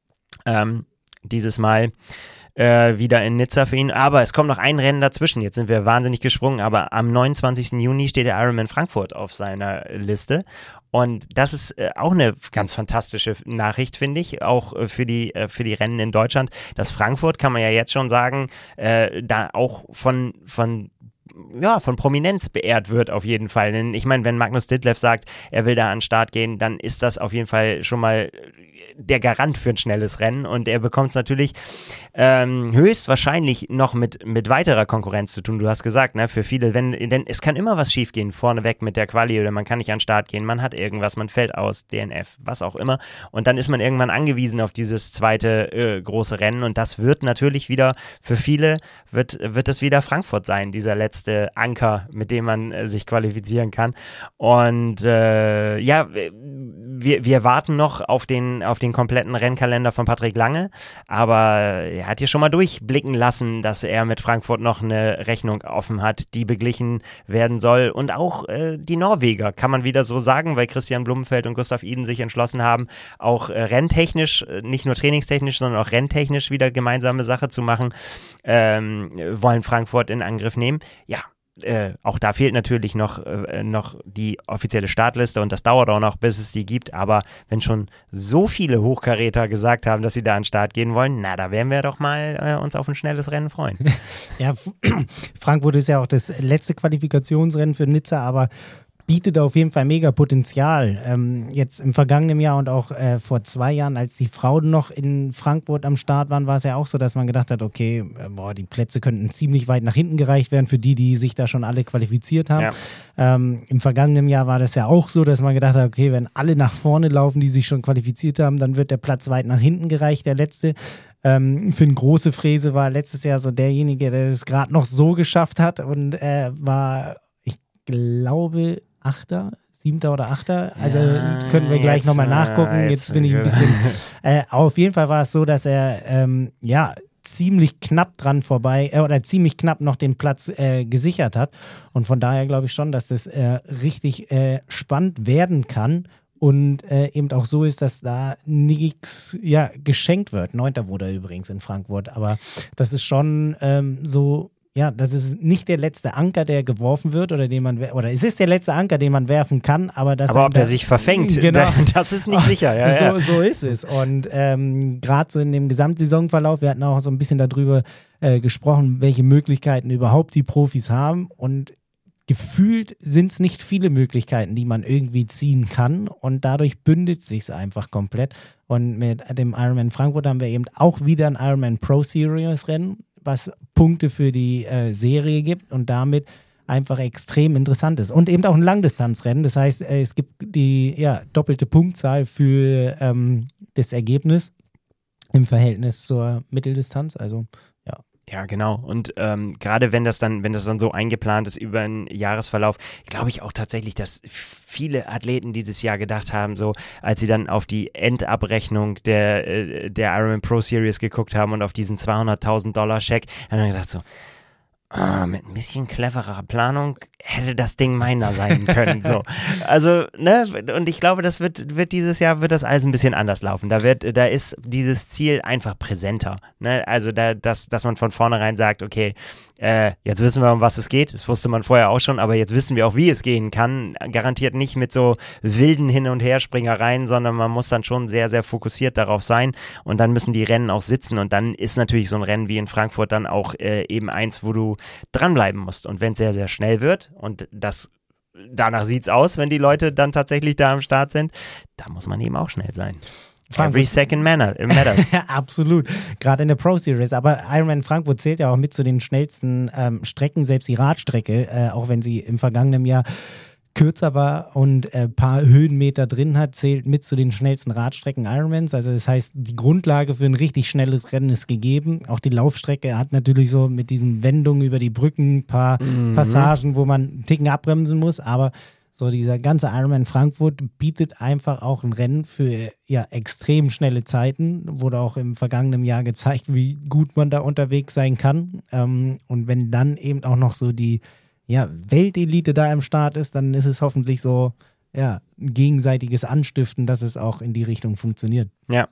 ähm, dieses Mal Äh, wieder in Nizza für ihn, aber es kommt noch ein Rennen dazwischen, jetzt sind wir wahnsinnig gesprungen, aber am neunundzwanzigsten Juni steht der Ironman Frankfurt auf seiner Liste und das ist äh, auch eine ganz fantastische Nachricht, finde ich, auch äh, für die äh, für die Rennen in Deutschland. Das Frankfurt, kann man ja jetzt schon sagen, äh, da auch von von ja, von Prominenz beehrt wird auf jeden Fall. Denn ich meine, wenn Magnus Ditlev sagt, er will da an den Start gehen, dann ist das auf jeden Fall schon mal der Garant für ein schnelles Rennen und er bekommt es natürlich ähm, höchstwahrscheinlich noch mit, mit weiterer Konkurrenz zu tun. Du hast gesagt, ne, für viele, wenn, denn es kann immer was schiefgehen vorneweg mit der Quali oder man kann nicht an den Start gehen, man hat irgendwas, man fällt aus, D N F, was auch immer und dann ist man irgendwann angewiesen auf dieses zweite äh, große Rennen und das wird natürlich wieder, für viele wird, wird es wieder Frankfurt sein, dieser letzte Anker, mit dem man äh, sich qualifizieren kann und äh, ja, wir, wir warten noch auf den, auf den kompletten Rennkalender von Patrick Lange, aber er hat hier schon mal durchblicken lassen, dass er mit Frankfurt noch eine Rechnung offen hat, die beglichen werden soll und auch äh, die Norweger, kann man wieder so sagen, weil Christian Blumenfeld und Gustav Iden sich entschlossen haben, auch äh, renntechnisch, nicht nur trainingstechnisch, sondern auch renntechnisch wieder gemeinsame Sache zu machen, ähm, wollen Frankfurt in Angriff nehmen. Ja, Äh, auch da fehlt natürlich noch, äh, noch die offizielle Startliste und das dauert auch noch, bis es die gibt, aber wenn schon so viele Hochkaräter gesagt haben, dass sie da an den Start gehen wollen, na, da werden wir doch mal äh, uns auf ein schnelles Rennen freuen. Ja, Frankfurt ist ja auch das letzte Qualifikationsrennen für Nizza, aber bietet auf jeden Fall mega Potenzial. Ähm, jetzt im vergangenen Jahr und auch äh, vor zwei Jahren, als die Frauen noch in Frankfurt am Start waren, war es ja auch so, dass man gedacht hat, okay, äh, boah, die Plätze könnten ziemlich weit nach hinten gereicht werden für die, die sich da schon alle qualifiziert haben. Ja. Ähm, im vergangenen Jahr war das ja auch so, dass man gedacht hat, okay, wenn alle nach vorne laufen, die sich schon qualifiziert haben, dann wird der Platz weit nach hinten gereicht, der letzte. Ähm, für eine große Fräse war letztes Jahr so derjenige, der das gerade noch so geschafft hat und äh, war, ich glaube, Achter, Siebter oder Achter, also ja, können wir gleich nochmal nachgucken, jetzt, jetzt bin ich ein bisschen, äh, auf jeden Fall war es so, dass er, ähm, ja, ziemlich knapp dran vorbei, äh, oder ziemlich knapp noch den Platz äh, gesichert hat und von daher glaube ich schon, dass das äh, richtig äh, spannend werden kann und äh, eben auch so ist, dass da nichts ja, geschenkt wird. Neunter wurde er übrigens in Frankfurt, aber das ist schon ähm, so, ja, das ist nicht der letzte Anker, der geworfen wird oder den man, oder es ist der letzte Anker, den man werfen kann, aber das. Aber ob der sich verfängt, genau, das ist nicht sicher. Ja, so, ja. so ist es. Und ähm, gerade so in dem Gesamtsaisonverlauf, wir hatten auch so ein bisschen darüber äh, gesprochen, welche Möglichkeiten überhaupt die Profis haben und gefühlt sind es nicht viele Möglichkeiten, die man irgendwie ziehen kann und dadurch bündet sich es einfach komplett. Und mit dem Ironman Frankfurt haben wir eben auch wieder ein Ironman Pro Series Rennen, was Punkte für die äh, Serie gibt und damit einfach extrem interessant ist. Und eben auch ein Langdistanzrennen, das heißt, äh, es gibt die ja, doppelte Punktzahl für ähm, das Ergebnis im Verhältnis zur Mitteldistanz, also ja. Ja, genau. Und ähm, gerade wenn das dann, wenn das dann so eingeplant ist über einen Jahresverlauf, glaube ich auch tatsächlich, dass viele Athleten dieses Jahr gedacht haben, so als sie dann auf die Endabrechnung der, der Ironman Pro Series geguckt haben und auf diesen zweihunderttausend Dollar Scheck, haben dann gedacht so, ah, mit ein bisschen cleverer Planung hätte das Ding meiner sein können. So. Also, ne, und ich glaube, das wird, wird dieses Jahr wird das alles ein bisschen anders laufen. Da wird, da ist dieses Ziel einfach präsenter. Ne? Also, da, dass, dass man von vornherein sagt, okay, äh, jetzt wissen wir, um was es geht. Das wusste man vorher auch schon, aber jetzt wissen wir auch, wie es gehen kann. Garantiert nicht mit so wilden Hin- und Herspringereien, sondern man muss dann schon sehr, sehr fokussiert darauf sein. Und dann müssen die Rennen auch sitzen. Und dann ist natürlich so ein Rennen wie in Frankfurt dann auch äh, eben eins, wo du dranbleiben musst. Und wenn es sehr, sehr schnell wird, und das danach sieht es aus, wenn die Leute dann tatsächlich da am Start sind, da muss man eben auch schnell sein. Frankfurt. Every second manner, matters. Ja, absolut. Gerade in der Pro Series. Aber Ironman Frankfurt zählt ja auch mit zu den schnellsten ähm, Strecken, selbst die Radstrecke, äh, auch wenn sie im vergangenen Jahr kürzer war und ein äh, paar Höhenmeter drin hat, zählt mit zu den schnellsten Radstrecken Ironmans. Also das heißt, die Grundlage für ein richtig schnelles Rennen ist gegeben. Auch die Laufstrecke hat natürlich so mit diesen Wendungen über die Brücken ein paar mhm. Passagen, wo man einen Ticken abbremsen muss, aber so dieser ganze Ironman Frankfurt bietet einfach auch ein Rennen für ja extrem schnelle Zeiten. Wurde auch im vergangenen Jahr gezeigt, wie gut man da unterwegs sein kann. Ähm, und wenn dann eben auch noch so die ja, Weltelite da im Start ist, dann ist es hoffentlich so ja, ein gegenseitiges Anstiften, dass es auch in die Richtung funktioniert. Ja.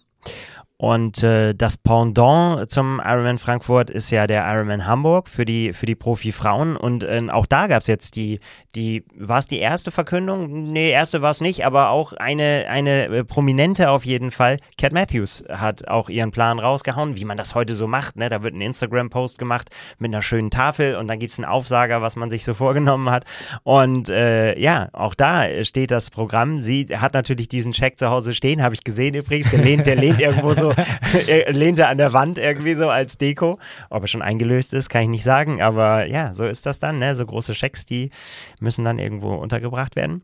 Und äh, das Pendant zum Ironman Frankfurt ist ja der Ironman Hamburg für die, für die Profi-Frauen. Und äh, auch da gab es jetzt die, die, war es die erste Verkündung? Nee, erste war es nicht, aber auch eine, eine äh, prominente auf jeden Fall. Cat Matthews hat auch ihren Plan rausgehauen, wie man das heute so macht. Ne? Da wird ein Instagram-Post gemacht mit einer schönen Tafel und dann gibt es einen Aufsager, was man sich so vorgenommen hat. Und äh, ja, auch da steht das Programm. Sie hat natürlich diesen Check zu Hause stehen, habe ich gesehen übrigens. Der lehnt, der lehnt irgendwo so er lehnte an der Wand irgendwie so als Deko. Ob er schon eingelöst ist, kann ich nicht sagen, aber ja, so ist das dann, ne? So große Schecks, die müssen dann irgendwo untergebracht werden.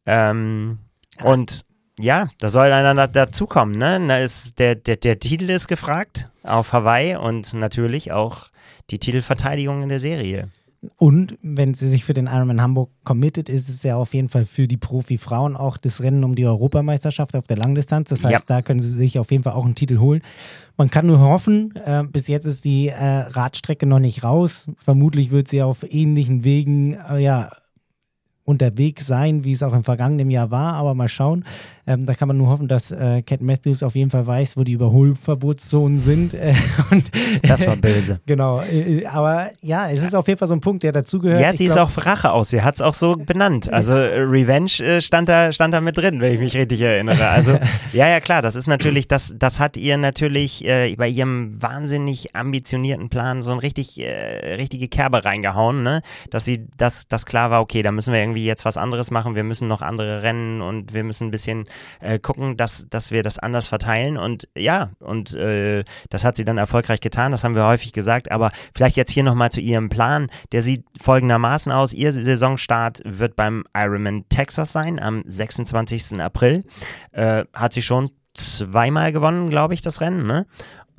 Ähm, und ja, da soll einer dazukommen, ne? Da ist der, der, der Titel ist gefragt auf Hawaii und natürlich auch die Titelverteidigung in der Serie. Und wenn sie sich für den Ironman Hamburg committet, ist es ja auf jeden Fall für die Profi-Frauen auch das Rennen um die Europameisterschaft auf der Langdistanz. Das heißt, ja. Da können sie sich auf jeden Fall auch einen Titel holen. Man kann nur hoffen, äh, bis jetzt ist die äh, Radstrecke noch nicht raus. Vermutlich wird sie auf ähnlichen Wegen äh, ja, unterwegs sein, wie es auch im vergangenen Jahr war, aber mal schauen. Ähm, da kann man nur hoffen, dass äh, Cat Matthews auf jeden Fall weiß, wo die Überholverbotszonen sind. Äh, und, das war böse. Genau, äh, aber ja, es ist auf jeden Fall so ein Punkt, der dazugehört. Ja, sie ist auch Rache aus, sie hat es auch so benannt. Also äh, Revenge äh, stand, da, stand da mit drin, wenn ich mich richtig erinnere. Also ja, ja klar, das ist natürlich, das, das hat ihr natürlich äh, bei ihrem wahnsinnig ambitionierten Plan so ein richtig, äh, richtige Kerbe reingehauen, ne? Dass sie, dass das klar war, okay, da müssen wir irgendwie jetzt was anderes machen, wir müssen noch andere Rennen und wir müssen ein bisschen äh, gucken, dass, dass wir das anders verteilen und ja, und äh, das hat sie dann erfolgreich getan, das haben wir häufig gesagt, aber vielleicht jetzt hier nochmal zu ihrem Plan, der sieht folgendermaßen aus, ihr Saisonstart wird beim Ironman Texas sein, am sechsundzwanzigsten April, äh, hat sie schon zweimal gewonnen, glaube ich, das Rennen, ne?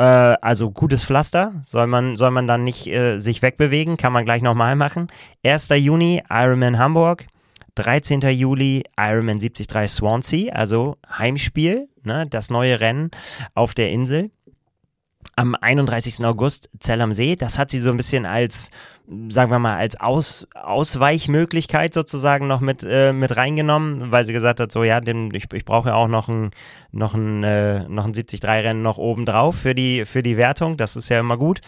Also gutes Pflaster, soll man, soll man dann nicht äh, sich wegbewegen, kann man gleich nochmal machen. erster Juni Ironman Hamburg, dreizehnten Juli Ironman siebzig Komma drei Swansea, also Heimspiel, ne, das neue Rennen auf der Insel. Am einunddreißigsten August Zell am See, das hat sie so ein bisschen als, sagen wir mal, als Aus, Ausweichmöglichkeit sozusagen noch mit, äh, mit reingenommen, weil sie gesagt hat, so ja, den, ich, ich brauche ja auch noch ein, noch ein, äh, noch ein siebzig Komma drei Rennen noch obendrauf für die, für die Wertung, das ist ja immer gut.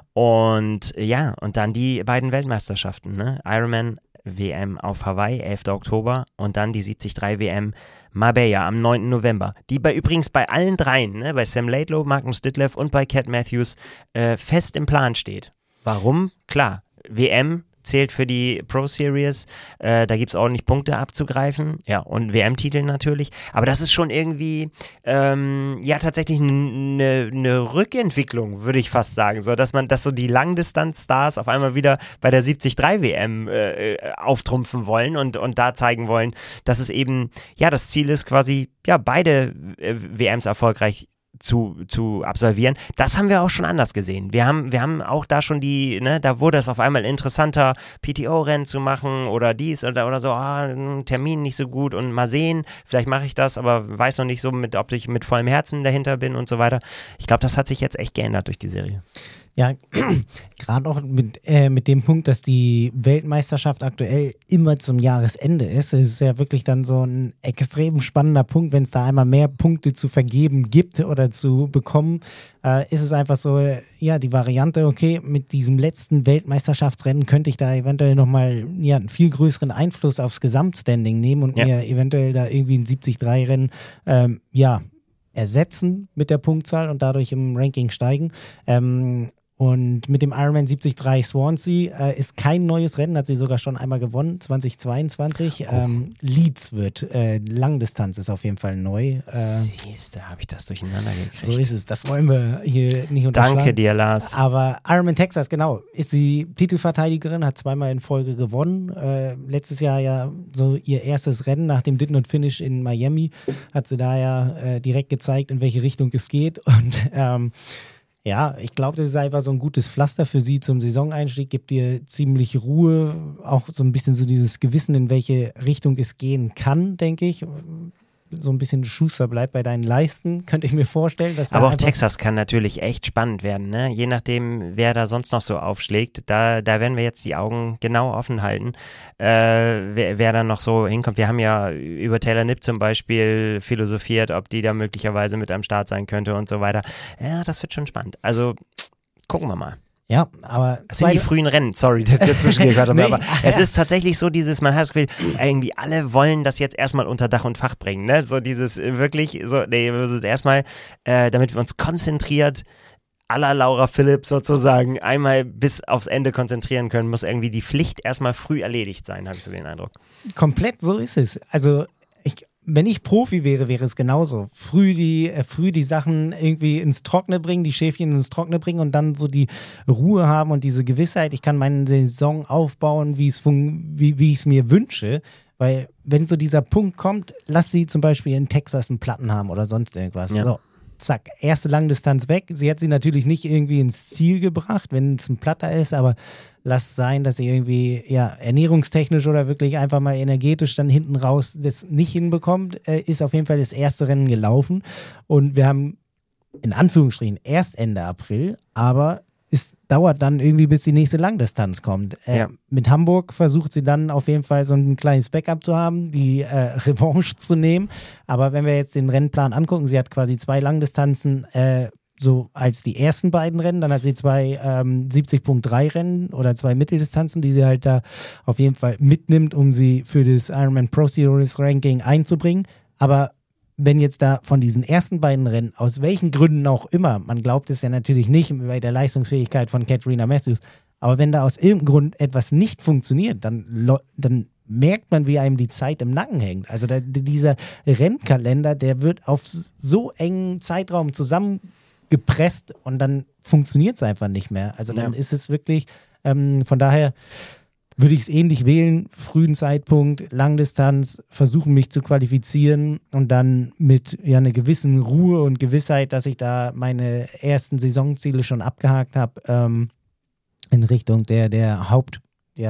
Und ja, und dann die beiden Weltmeisterschaften, ne? Ironman W M auf Hawaii, elften Oktober und dann die siebzig Komma drei W M Marbella am neunten November, die bei übrigens bei allen dreien, ne, bei Sam Laidlow, Magnus Ditlev und bei Cat Matthews äh, fest im Plan steht. Warum? Klar, W M zählt für die Pro Series, äh, da gibt es ordentlich Punkte abzugreifen, ja, und W M-Titel natürlich, aber das ist schon irgendwie, ähm, ja, tatsächlich eine ne Rückentwicklung, würde ich fast sagen, so, dass man, dass so die Langdistanz-Stars auf einmal wieder bei der siebzig Komma drei W M äh, auftrumpfen wollen und, und da zeigen wollen, dass es eben, ja, das Ziel ist quasi, ja, beide äh, W Ms erfolgreich zu, zu absolvieren. Das haben wir auch schon anders gesehen. Wir haben, wir haben auch da schon die, ne, da wurde es auf einmal interessanter, P T O-Rennen zu machen oder dies oder, oder so, ah, Termin nicht so gut und mal sehen, vielleicht mache ich das, aber weiß noch nicht so, mit, ob ich mit vollem Herzen dahinter bin und so weiter. Ich glaube, das hat sich jetzt echt geändert durch die Serie. Ja, gerade auch mit, äh, mit dem Punkt, dass die Weltmeisterschaft aktuell immer zum Jahresende ist. Es ist ja wirklich dann so ein extrem spannender Punkt, wenn es da einmal mehr Punkte zu vergeben gibt oder zu bekommen, äh, ist es einfach so, ja, die Variante, okay, mit diesem letzten Weltmeisterschaftsrennen könnte ich da eventuell nochmal ja, einen viel größeren Einfluss aufs Gesamtstanding nehmen und ja. mir eventuell da irgendwie ein siebzig drei Rennen, ähm, ja, ersetzen mit der Punktzahl und dadurch im Ranking steigen. Ähm, Und mit dem Ironman siebzig drei Swansea äh, ist kein neues Rennen, hat sie sogar schon einmal gewonnen, zwanzig zweiundzwanzig. Oh. Ähm, Leeds wird, äh, Langdistanz ist auf jeden Fall neu. Äh, Siehst du, habe ich das durcheinander gekriegt. So ist es, das wollen wir hier nicht unterschlagen. Danke dir, Lars. Aber Ironman Texas, genau, ist sie Titelverteidigerin, hat zweimal in Folge gewonnen. Äh, letztes Jahr ja so ihr erstes Rennen nach dem Did Not Finish in Miami, hat sie da ja äh, direkt gezeigt, in welche Richtung es geht. Und ähm, ja, ich glaube, das ist einfach so ein gutes Pflaster für sie zum Saisoneinstieg, gibt ihr ziemlich Ruhe, auch so ein bisschen so dieses Gewissen, in welche Richtung es gehen kann, denke ich. So ein bisschen Schuster bleibt bei deinen Leisten, könnte ich mir vorstellen. Dass da Aber auch Texas kann natürlich echt spannend werden, ne? Je nachdem, wer da sonst noch so aufschlägt, da, da werden wir jetzt die Augen genau offen halten, äh, wer, wer da noch so hinkommt. Wir haben ja über Taylor Knipp zum Beispiel philosophiert, ob die da möglicherweise mit am Start sein könnte und so weiter. Ja, das wird schon spannend. Also gucken wir mal. Ja, aber das sind die frühen Rennen, sorry, dass ich dazwischen gehört habe, nee, aber es ist tatsächlich so dieses, man hat das Gefühl, irgendwie alle wollen das jetzt erstmal unter Dach und Fach bringen, ne? So dieses wirklich, so, nee, wir müssen erstmal, äh, damit wir uns konzentriert à la Laura Philipp sozusagen einmal bis aufs Ende konzentrieren können, muss irgendwie die Pflicht erstmal früh erledigt sein, habe ich so den Eindruck. Komplett, so ist es. Also ich Wenn ich Profi wäre, wäre es genauso. Früh die, äh, früh die Sachen irgendwie ins Trockene bringen, die Schäfchen ins Trockene bringen und dann so die Ruhe haben und diese Gewissheit, ich kann meine Saison aufbauen, wie es wie, wie ich es mir wünsche. Weil wenn so dieser Punkt kommt, lass sie zum Beispiel in Texas einen Platten haben oder sonst irgendwas. Ja. So, zack, erste Langdistanz weg. Sie hat sie natürlich nicht irgendwie ins Ziel gebracht, wenn es ein Platter ist, aber lass sein, dass sie irgendwie ja ernährungstechnisch oder wirklich einfach mal energetisch dann hinten raus das nicht hinbekommt, äh, ist auf jeden Fall das erste Rennen gelaufen und wir haben in Anführungsstrichen erst Ende April, aber es dauert dann irgendwie, bis die nächste Langdistanz kommt. Äh, ja. Mit Hamburg versucht sie dann auf jeden Fall so ein kleines Backup zu haben, die äh, Revanche zu nehmen, aber wenn wir jetzt den Rennplan angucken, sie hat quasi zwei Langdistanzen äh, so als die ersten beiden Rennen, dann hat sie zwei ähm, siebzig Punkt drei Rennen oder zwei Mitteldistanzen, die sie halt da auf jeden Fall mitnimmt, um sie für das Ironman Pro Series Ranking einzubringen. Aber wenn jetzt da von diesen ersten beiden Rennen, aus welchen Gründen auch immer, man glaubt es ja natürlich nicht bei der Leistungsfähigkeit von Katerina Matthews, aber wenn da aus irgendeinem Grund etwas nicht funktioniert, dann, dann merkt man, wie einem die Zeit im Nacken hängt. Also da, dieser Rennkalender, der wird auf so engen Zeitraum zusammen gepresst und dann funktioniert es einfach nicht mehr. Also dann ja. ist es wirklich, ähm, von daher würde ich es ähnlich wählen, frühen Zeitpunkt, Langdistanz, versuchen mich zu qualifizieren und dann mit ja einer gewissen Ruhe und Gewissheit, dass ich da meine ersten Saisonziele schon abgehakt habe, ähm, in Richtung der, der Hauptziele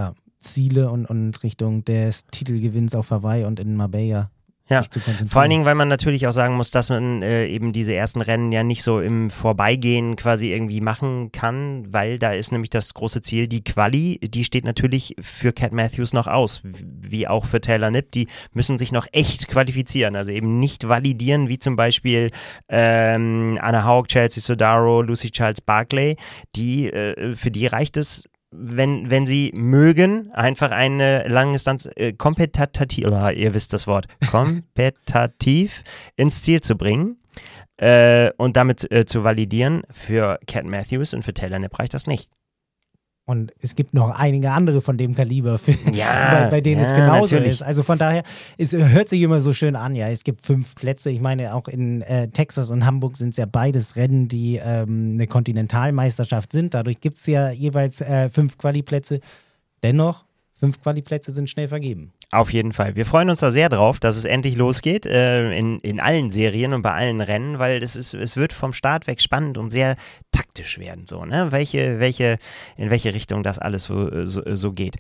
ja, und, und Richtung des Titelgewinns auf Hawaii und in Marbella. Ja, vor allen Dingen, weil man natürlich auch sagen muss, dass man äh, eben diese ersten Rennen ja nicht so im Vorbeigehen quasi irgendwie machen kann, weil da ist nämlich das große Ziel, die Quali, die steht natürlich für Cat Matthews noch aus, wie auch für Taylor Knipp, die müssen sich noch echt qualifizieren, also eben nicht validieren, wie zum Beispiel ähm, Anna Haug, Chelsea Sodaro, Lucy Charles Barclay, die, äh, für die reicht es, wenn, wenn sie mögen, einfach eine Langdistanz äh, kompetitiv, oh, ihr wisst das Wort, kompetitiv ins Ziel zu bringen äh, und damit äh, zu validieren. Für Cat Matthews und für Taylor Knipp reicht das nicht. Und es gibt noch einige andere von dem Kaliber, für, ja, bei, bei denen ja, es genauso natürlich. ist. Also von daher, es hört sich immer so schön an, ja, es gibt fünf Plätze. Ich meine, auch in äh, Texas und Hamburg sind es ja beides Rennen, die ähm, eine Kontinentalmeisterschaft sind. Dadurch gibt es ja jeweils äh, fünf Quali-Plätze. Dennoch, fünf Quali-Plätze sind schnell vergeben. Auf jeden Fall. Wir freuen uns da sehr drauf, dass es endlich losgeht äh, in, in allen Serien und bei allen Rennen, weil es ist, es wird vom Start weg spannend und sehr taktisch werden, so, ne? Welche, welche, in welche Richtung das alles so, so, so geht.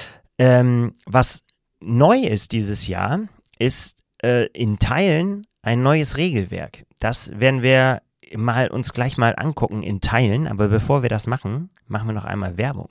Ähm, was neu ist dieses Jahr, ist äh, in Teilen ein neues Regelwerk. Das werden wir mal uns gleich mal angucken in Teilen. Aber bevor wir das machen, machen wir noch einmal Werbung.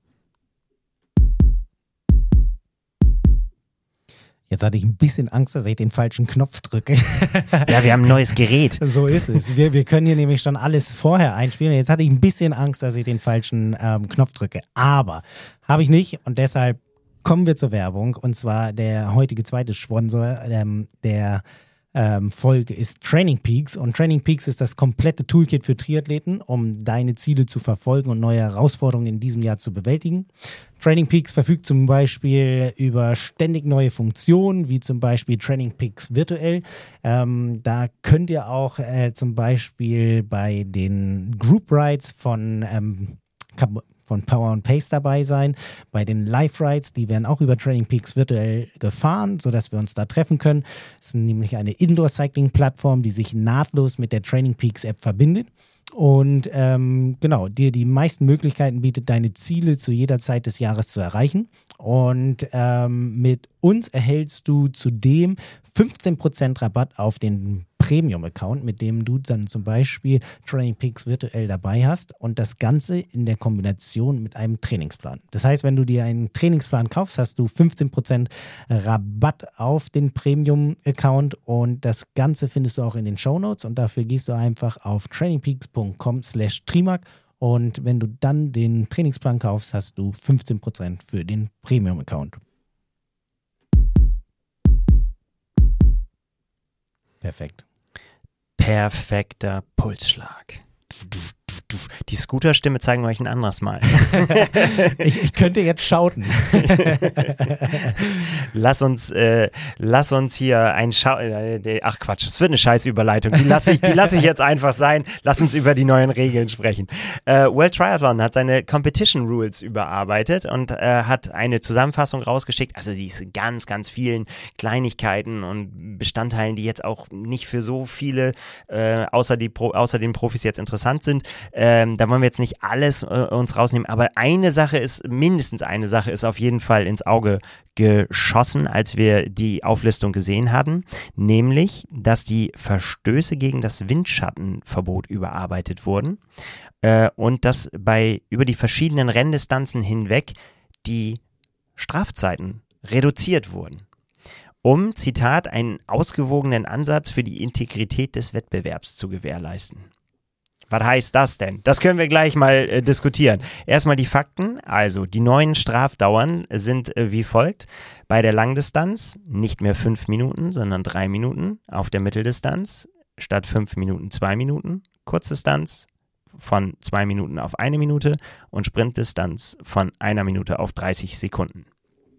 Jetzt hatte ich ein bisschen Angst, dass ich den falschen Knopf drücke. Ja, wir haben ein neues Gerät. So ist es. Wir, wir können hier nämlich schon alles vorher einspielen. Jetzt hatte ich ein bisschen Angst, dass ich den falschen ähm, Knopf drücke. Aber habe ich nicht und deshalb kommen wir zur Werbung. Und zwar der heutige zweite Sponsor ähm, der ähm, Folge ist Training Peaks. Und Training Peaks ist das komplette Toolkit für Triathleten, um deine Ziele zu verfolgen und neue Herausforderungen in diesem Jahr zu bewältigen. Training Peaks verfügt zum Beispiel über ständig neue Funktionen, wie zum Beispiel Training Peaks virtuell. Ähm, da könnt ihr auch äh, zum Beispiel bei den Group Rides von ähm, von Power and Pace dabei sein. Bei den Live-Rides, die werden auch über Training Peaks virtuell gefahren, sodass wir uns da treffen können. Es ist nämlich eine Indoor-Cycling-Plattform, die sich nahtlos mit der Training Peaks-App verbindet. Und ähm, genau, dir die meisten Möglichkeiten bietet, deine Ziele zu jeder Zeit des Jahres zu erreichen. Und ähm, mit uns erhältst du zudem fünfzehn Prozent Rabatt auf den Premium-Account, mit dem du dann zum Beispiel Training Peaks virtuell dabei hast und das Ganze in der Kombination mit einem Trainingsplan. Das heißt, wenn du dir einen Trainingsplan kaufst, hast du fünfzehn Prozent Rabatt auf den Premium-Account und das Ganze findest du auch in den Shownotes und dafür gehst du einfach auf trainingpeaks punkt com slash trimark und wenn du dann den Trainingsplan kaufst, hast du fünfzehn Prozent für den Premium-Account. Perfekt. Perfekter Pulsschlag. Die Scooter-Stimme zeigen wir euch ein anderes Mal. ich, ich könnte jetzt schauten. lass uns, äh, lass uns hier ein Schau... Äh, ach Quatsch, es wird eine scheiß Überleitung. Die lasse ich, die lasse ich jetzt einfach sein. Lass uns über die neuen Regeln sprechen. Äh, World Triathlon hat seine Competition Rules überarbeitet und äh, hat eine Zusammenfassung rausgeschickt. Also die ist in ganz, ganz vielen Kleinigkeiten und Bestandteilen, die jetzt auch nicht für so viele äh, außer, die Pro, außer den Profis jetzt interessant sind. Ähm, da wollen wir jetzt nicht alles äh, uns rausnehmen, aber eine Sache ist, mindestens eine Sache ist auf jeden Fall ins Auge geschossen, als wir die Auflistung gesehen hatten, nämlich, dass die Verstöße gegen das Windschattenverbot überarbeitet wurden äh, und dass bei über die verschiedenen Renndistanzen hinweg die Strafzeiten reduziert wurden, um, Zitat, einen ausgewogenen Ansatz für die Integrität des Wettbewerbs zu gewährleisten. Was heißt das denn? Das können wir gleich mal äh, diskutieren. Erstmal die Fakten. Also die neuen Strafdauern sind äh, wie folgt. Bei der Langdistanz nicht mehr fünf Minuten, sondern drei Minuten. Auf der Mitteldistanz statt fünf Minuten zwei Minuten. Kurzdistanz von zwei Minuten auf eine Minute und Sprintdistanz von einer Minute auf dreißig Sekunden.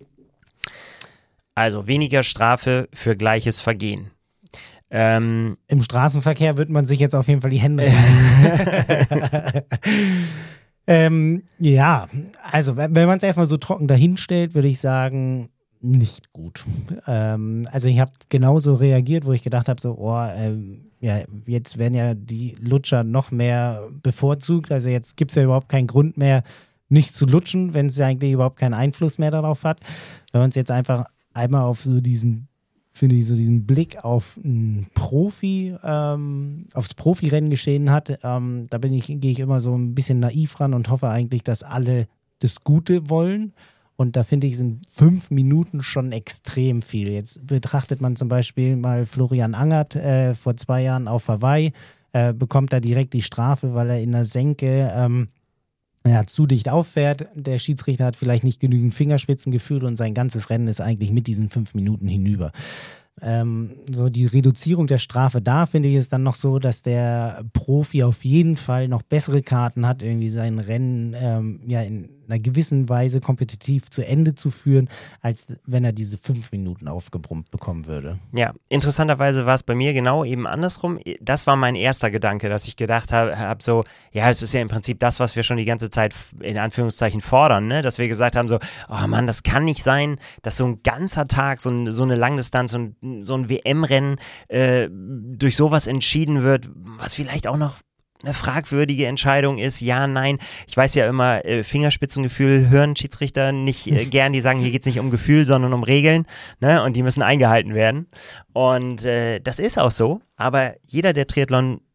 Also weniger Strafe für gleiches Vergehen. Ähm, Im Straßenverkehr wird man sich jetzt auf jeden Fall die Hände reiben. ähm, ja, also wenn man es erstmal so trocken dahinstellt, würde ich sagen, nicht gut. Ähm, also ich habe genauso reagiert, wo ich gedacht habe, so, oh, ähm, ja, jetzt werden ja die Lutscher noch mehr bevorzugt. Also jetzt gibt es ja überhaupt keinen Grund mehr, nicht zu lutschen, wenn es ja eigentlich überhaupt keinen Einfluss mehr darauf hat. Wenn man es jetzt einfach einmal auf so diesen finde ich, so diesen Blick auf einen Profi, ähm, aufs Profirennen geschehen hat, ähm, da bin ich, gehe ich immer so ein bisschen naiv ran und hoffe eigentlich, dass alle das Gute wollen. Und da finde ich, sind fünf Minuten schon extrem viel. Jetzt betrachtet man zum Beispiel mal Florian Angert äh, vor zwei Jahren auf Hawaii, äh, bekommt da direkt die Strafe, weil er in der Senke ähm, ja, zu dicht auffährt. Der Schiedsrichter hat vielleicht nicht genügend Fingerspitzengefühl und sein ganzes Rennen ist eigentlich mit diesen fünf Minuten hinüber. Ähm, so die Reduzierung der Strafe da, finde ich, ist dann noch so, dass der Profi auf jeden Fall noch bessere Karten hat, irgendwie sein Rennen ähm, ja in einer gewissen Weise kompetitiv zu Ende zu führen, als wenn er diese fünf Minuten aufgebrummt bekommen würde. Ja, interessanterweise war es bei mir genau eben andersrum. Das war mein erster Gedanke, dass ich gedacht habe, hab so, ja, das ist ja im Prinzip das, was wir schon die ganze Zeit in Anführungszeichen fordern, ne? Dass wir gesagt haben so, oh Mann, das kann nicht sein, dass so ein ganzer Tag, so, ein, so eine Langdistanz und so ein W M-Rennen äh, durch sowas entschieden wird, was vielleicht auch noch eine fragwürdige Entscheidung ist, ja, nein. Ich weiß ja immer, äh, Fingerspitzengefühl hören Schiedsrichter nicht äh, gern, die sagen, hier geht es nicht um Gefühl, sondern um Regeln, ne? Und die müssen eingehalten werden. Und äh, das ist auch so, aber jeder, der Triathlon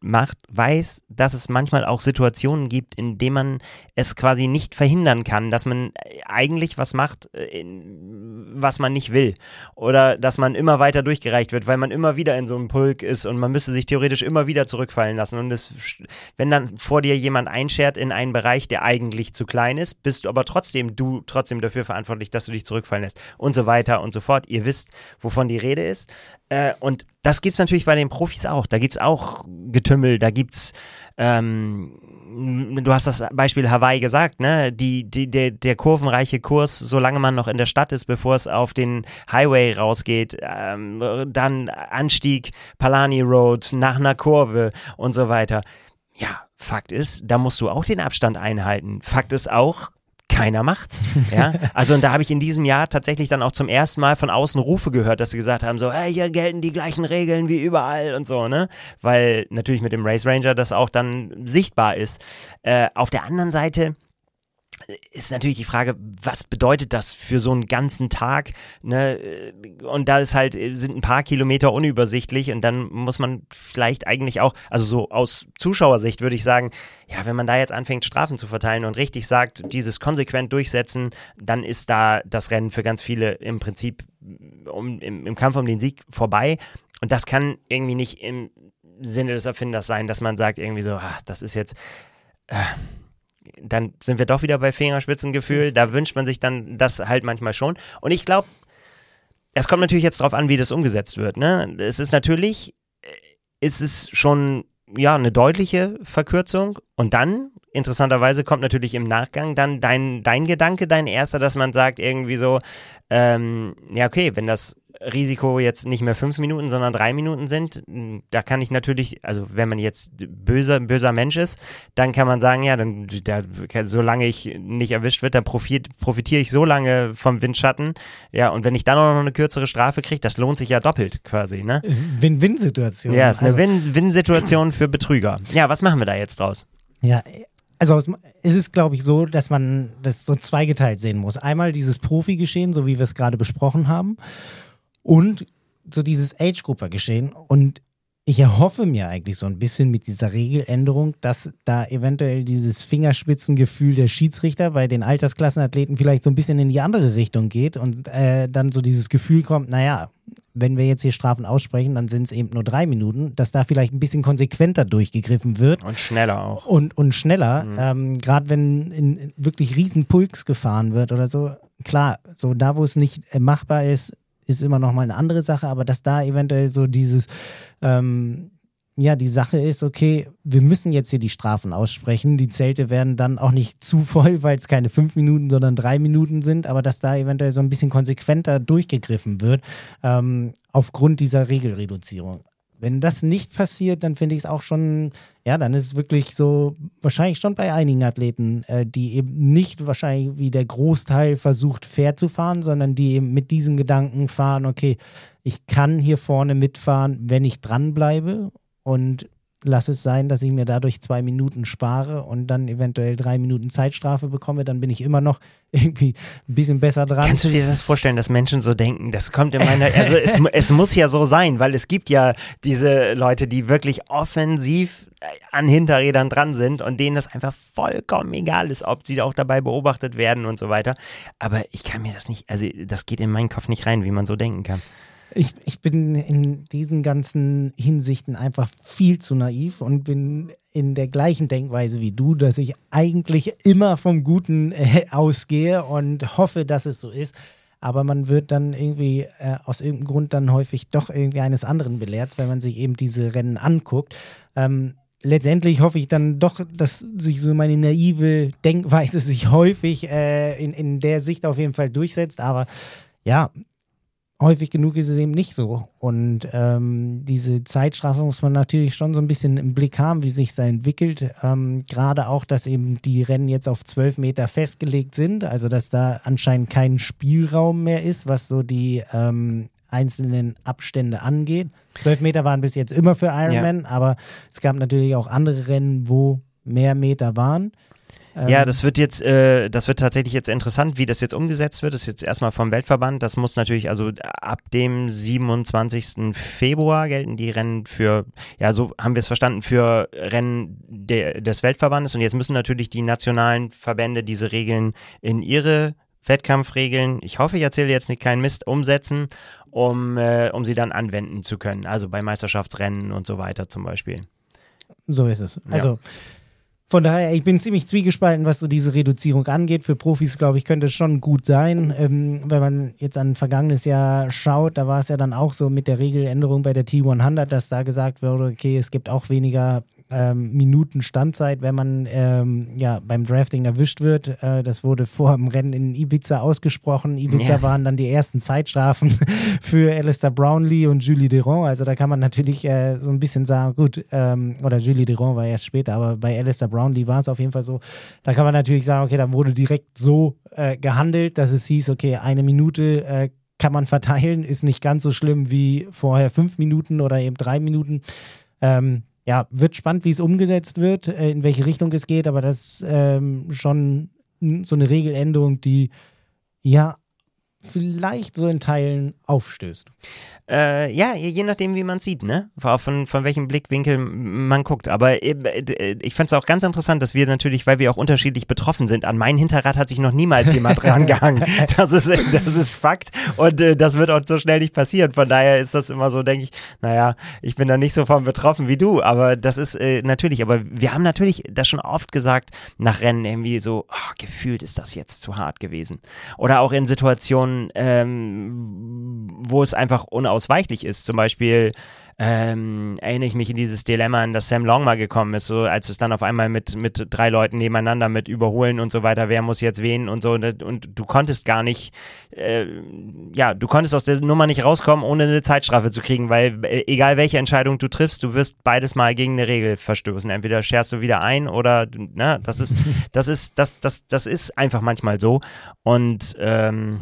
macht, weiß, dass es manchmal auch Situationen gibt, in denen man es quasi nicht verhindern kann, dass man eigentlich was macht, was man nicht will. Oder dass man immer weiter durchgereicht wird, weil man immer wieder in so einem Pulk ist und man müsste sich theoretisch immer wieder zurückfallen lassen. Und es, wenn dann vor dir jemand einschert in einen Bereich, der eigentlich zu klein ist, bist du aber trotzdem, du trotzdem dafür verantwortlich, dass du dich zurückfallen lässt und so weiter und so fort. Ihr wisst, wovon die Rede ist. Äh, und das gibt es natürlich bei den Profis auch. Da gibt es auch Getümmel, da gibt es, ähm, du hast das Beispiel Hawaii gesagt, ne? Die, die, der, der kurvenreiche Kurs, solange man noch in der Stadt ist, bevor es auf den Highway rausgeht, ähm, dann Anstieg, Palani Road, nach einer Kurve und so weiter. Ja, Fakt ist, da musst du auch den Abstand einhalten. Fakt ist auch, keiner macht's. Ja? Also und da habe ich in diesem Jahr tatsächlich dann auch zum ersten Mal von außen Rufe gehört, dass sie gesagt haben, so, hey, hier gelten die gleichen Regeln wie überall und so, ne? Weil natürlich mit dem Race Ranger das auch dann sichtbar ist. Äh, auf der anderen Seite ist natürlich die Frage, was bedeutet das für so einen ganzen Tag, ne? Und da ist halt, sind ein paar Kilometer unübersichtlich und dann muss man vielleicht eigentlich auch, also so aus Zuschauersicht würde ich sagen, ja, wenn man da jetzt anfängt, Strafen zu verteilen und richtig sagt, dieses konsequent durchsetzen, dann ist da das Rennen für ganz viele im Prinzip um, im, im Kampf um den Sieg vorbei und das kann irgendwie nicht im Sinne des Erfinders sein, dass man sagt irgendwie so, ach, das ist jetzt äh, dann sind wir doch wieder bei Fingerspitzengefühl. Da wünscht man sich dann das halt manchmal schon. Und ich glaube, es kommt natürlich jetzt drauf an, wie das umgesetzt wird. Ne? Es ist natürlich, ist es schon ja eine deutliche Verkürzung. Und dann, interessanterweise, kommt natürlich im Nachgang dann dein, dein Gedanke, dein erster, dass man sagt irgendwie so, ähm, ja okay, wenn das Risiko jetzt nicht mehr fünf Minuten, sondern drei Minuten sind, da kann ich natürlich, also wenn man jetzt böser, böser Mensch ist, dann kann man sagen, ja, dann da, solange ich nicht erwischt wird, dann profit, profitiere ich so lange vom Windschatten, ja, und wenn ich dann auch noch eine kürzere Strafe kriege, das lohnt sich ja doppelt quasi, ne? Win-Win-Situation. Ja, es ist eine also, Win-Win-Situation für Betrüger. Ja, was machen wir da jetzt draus? Ja, also es ist, glaube ich, so, dass man das so zweigeteilt sehen muss. Einmal dieses Profi-Geschehen, so wie wir es gerade besprochen haben, und so dieses Age-Grupper-Geschehen. Und ich erhoffe mir eigentlich so ein bisschen mit dieser Regeländerung, dass da eventuell dieses Fingerspitzengefühl der Schiedsrichter bei den Altersklassenathleten vielleicht so ein bisschen in die andere Richtung geht und äh, dann so dieses Gefühl kommt, naja, wenn wir jetzt hier Strafen aussprechen, dann sind es eben nur drei Minuten, dass da vielleicht ein bisschen konsequenter durchgegriffen wird. Und schneller auch. Und, und schneller, mhm. ähm, gerade wenn in, in wirklich riesen Pulks gefahren wird oder so. Klar, so da, wo es nicht äh, machbar ist, ist immer noch mal eine andere Sache, aber dass da eventuell so dieses, ähm, ja, die Sache ist, okay, wir müssen jetzt hier die Strafen aussprechen, die Zelte werden dann auch nicht zu voll, weil es keine fünf Minuten, sondern drei Minuten sind, aber dass da eventuell so ein bisschen konsequenter durchgegriffen wird, ähm, aufgrund dieser Regelreduzierung. Wenn das nicht passiert, dann finde ich es auch schon, ja, dann ist es wirklich so, wahrscheinlich schon bei einigen Athleten, äh, die eben nicht wahrscheinlich wie der Großteil versucht, fair zu fahren, sondern die eben mit diesem Gedanken fahren, okay, ich kann hier vorne mitfahren, wenn ich dranbleibe und lass es sein, dass ich mir dadurch zwei Minuten spare und dann eventuell drei Minuten Zeitstrafe bekomme, dann bin ich immer noch irgendwie ein bisschen besser dran. Kannst du dir das vorstellen, dass Menschen so denken? Das kommt in meiner, also es, es muss ja so sein, weil es gibt ja diese Leute, die wirklich offensiv an Hinterrädern dran sind und denen das einfach vollkommen egal ist, ob sie auch dabei beobachtet werden und so weiter. Aber ich kann mir das nicht, also das geht in meinen Kopf nicht rein, wie man so denken kann. Ich, ich bin in diesen ganzen Hinsichten einfach viel zu naiv und bin in der gleichen Denkweise wie du, dass ich eigentlich immer vom Guten äh, ausgehe und hoffe, dass es so ist. Aber man wird dann irgendwie äh, aus irgendeinem Grund dann häufig doch irgendwie eines anderen belehrt, wenn man sich eben diese Rennen anguckt. Ähm, letztendlich hoffe ich dann doch, dass sich so meine naive Denkweise sich häufig äh, in, in der Sicht auf jeden Fall durchsetzt. Aber ja, häufig genug ist es eben nicht so. Und ähm, diese Zeitstrafe muss man natürlich schon so ein bisschen im Blick haben, wie sich da entwickelt. Ähm, gerade auch, dass eben die Rennen jetzt auf zwölf Meter festgelegt sind. Also, dass da anscheinend kein Spielraum mehr ist, was so die ähm, einzelnen Abstände angeht. zwölf Meter waren bis jetzt immer für Ironman, ja. Aber es gab natürlich auch andere Rennen, wo mehr Meter waren. Ähm, ja, das wird jetzt, äh, das wird tatsächlich jetzt interessant, wie das jetzt umgesetzt wird. Das ist jetzt erstmal vom Weltverband. Das muss natürlich, also ab dem siebenundzwanzigsten Februar gelten die Rennen für, ja, so haben wir es verstanden, für Rennen de, des Weltverbandes. Und jetzt müssen natürlich die nationalen Verbände diese Regeln in ihre Wettkampfregeln, ich hoffe, ich erzähle jetzt nicht keinen Mist, umsetzen, um, äh, um sie dann anwenden zu können. Also bei Meisterschaftsrennen und so weiter zum Beispiel. So ist es. Also ja. Von daher, ich bin ziemlich zwiegespalten, was so diese Reduzierung angeht. Für Profis, glaube ich, könnte es schon gut sein. Ähm, wenn man jetzt an vergangenes Jahr schaut, da war es ja dann auch so mit der Regeländerung bei der T hundert, dass da gesagt wurde, okay, es gibt auch weniger ähm, Minuten Standzeit, wenn man ähm, ja, beim Drafting erwischt wird. Äh, das wurde vor dem Rennen in Ibiza ausgesprochen. Ibiza ja. waren dann die ersten Zeitstrafen für Alistair Brownlee und Julie Deron. Also da kann man natürlich äh, so ein bisschen sagen, gut, ähm, oder Julie Deron war erst später, aber bei Alistair Brownlee war es auf jeden Fall so. Da kann man natürlich sagen, okay, da wurde direkt so äh, gehandelt, dass es hieß, okay, eine Minute äh, kann man verteilen, ist nicht ganz so schlimm wie vorher fünf Minuten oder eben drei Minuten. Ähm, ja, wird spannend, wie es umgesetzt wird, äh, in welche Richtung es geht, aber das ist ähm, schon so eine Regeländerung, die ja vielleicht so in Teilen aufstößt. Äh, ja, je nachdem, wie man es sieht, ne? Von, von welchem Blickwinkel man guckt. Aber äh, ich fand es auch ganz interessant, dass wir natürlich, weil wir auch unterschiedlich betroffen sind, an mein Hinterrad hat sich noch niemals jemand rangehangen. Das ist, das ist Fakt und äh, das wird auch so schnell nicht passieren. Von daher ist das immer so, denke ich, naja, ich bin da nicht so von betroffen wie du, aber das ist äh, natürlich, aber wir haben natürlich das schon oft gesagt, nach Rennen irgendwie so, oh, gefühlt ist das jetzt zu hart gewesen. Oder auch in Situationen, ähm, wo es einfach unausweichlich ist. Zum Beispiel ähm, erinnere ich mich in dieses Dilemma, an das Sam Long mal gekommen ist, so als es dann auf einmal mit, mit drei Leuten nebeneinander mit Überholen und so weiter, wer muss jetzt wen und so, und, und du konntest gar nicht, äh, ja, du konntest aus der Nummer nicht rauskommen, ohne eine Zeitstrafe zu kriegen, weil äh, egal welche Entscheidung du triffst, du wirst beides mal gegen eine Regel verstoßen. Entweder scherst du wieder ein oder, na, das ist, das ist, das, das, das ist einfach manchmal so und ähm,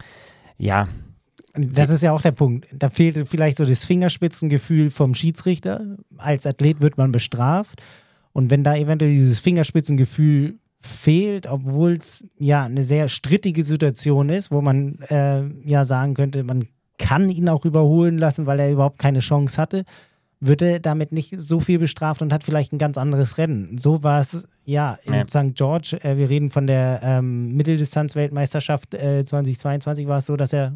ja. Das ist ja auch der Punkt. Da fehlt vielleicht so das Fingerspitzengefühl vom Schiedsrichter. Als Athlet wird man bestraft. Und wenn da eventuell dieses Fingerspitzengefühl fehlt, obwohl es ja eine sehr strittige Situation ist, wo man äh, ja sagen könnte, man kann ihn auch überholen lassen, weil er überhaupt keine Chance hatte, wird er damit nicht so viel bestraft und hat vielleicht ein ganz anderes Rennen. So war es ja in ja. Sankt George. Äh, wir reden von der ähm, Mitteldistanz-Weltmeisterschaft äh, zweitausendzweiundzwanzig, war es so, dass er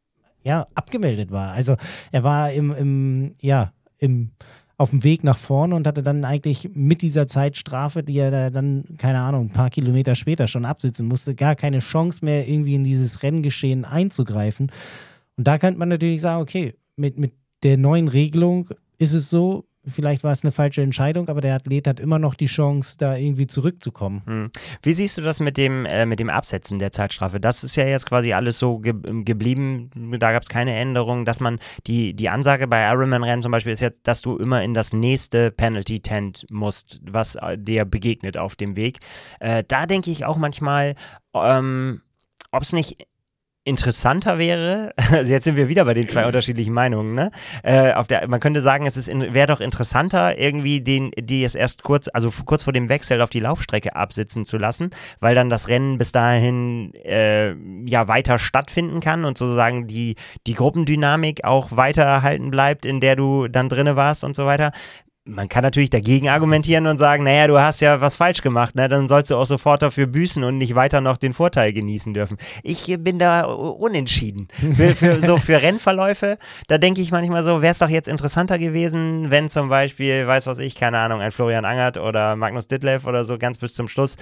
ja, abgemeldet war. Also er war im, im, ja, im, auf dem Weg nach vorne und hatte dann eigentlich mit dieser Zeitstrafe, die er da dann, keine Ahnung, ein paar Kilometer später schon absitzen musste, gar keine Chance mehr, irgendwie in dieses Renngeschehen einzugreifen. Und da könnte man natürlich sagen, okay, mit, mit der neuen Regelung ist es so, vielleicht war es eine falsche Entscheidung, aber der Athlet hat immer noch die Chance, da irgendwie zurückzukommen. Hm. Wie siehst du das mit dem, äh, mit dem Absetzen der Zeitstrafe? Das ist ja jetzt quasi alles so ge- geblieben, da gab es keine Änderung, dass man, die, die Ansage bei Ironman-Rennen zum Beispiel ist jetzt, dass du immer in das nächste Penalty-Tent musst, was dir begegnet auf dem Weg. Äh, da denke ich auch manchmal, ähm, ob es nicht interessanter wäre, also jetzt sind wir wieder bei den zwei unterschiedlichen Meinungen, ne? Äh, auf der, man könnte sagen, es ist in, wäre doch interessanter, irgendwie den, die es erst kurz, also kurz vor dem Wechsel auf die Laufstrecke absitzen zu lassen, weil dann das Rennen bis dahin äh, ja weiter stattfinden kann und sozusagen die, die Gruppendynamik auch weiter erhalten bleibt, in der du dann drinne warst und so weiter. Man kann natürlich dagegen argumentieren und sagen, naja, du hast ja was falsch gemacht, ne? Dann sollst du auch sofort dafür büßen und nicht weiter noch den Vorteil genießen dürfen. Ich bin da unentschieden. Für, für, so für Rennverläufe, da denke ich manchmal so, wäre es doch jetzt interessanter gewesen, wenn zum Beispiel, weiß was ich, keine Ahnung, ein Florian Angert oder Magnus Ditlev oder so ganz bis zum Schluss,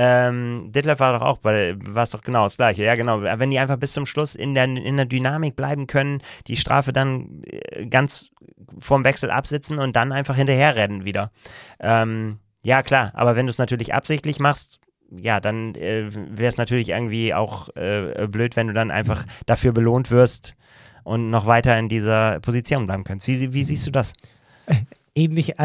ähm, Ditlev war doch auch, war es doch genau das Gleiche, ja genau, wenn die einfach bis zum Schluss in der, in der Dynamik bleiben können, die Strafe dann ganz vorm Wechsel absitzen und dann einfach hinterher rennen wieder. Ähm, ja, klar, aber wenn du es natürlich absichtlich machst, ja, dann äh, wäre es natürlich irgendwie auch äh, blöd, wenn du dann einfach dafür belohnt wirst und noch weiter in dieser Position bleiben kannst. Wie, wie siehst du das? Ähnlich,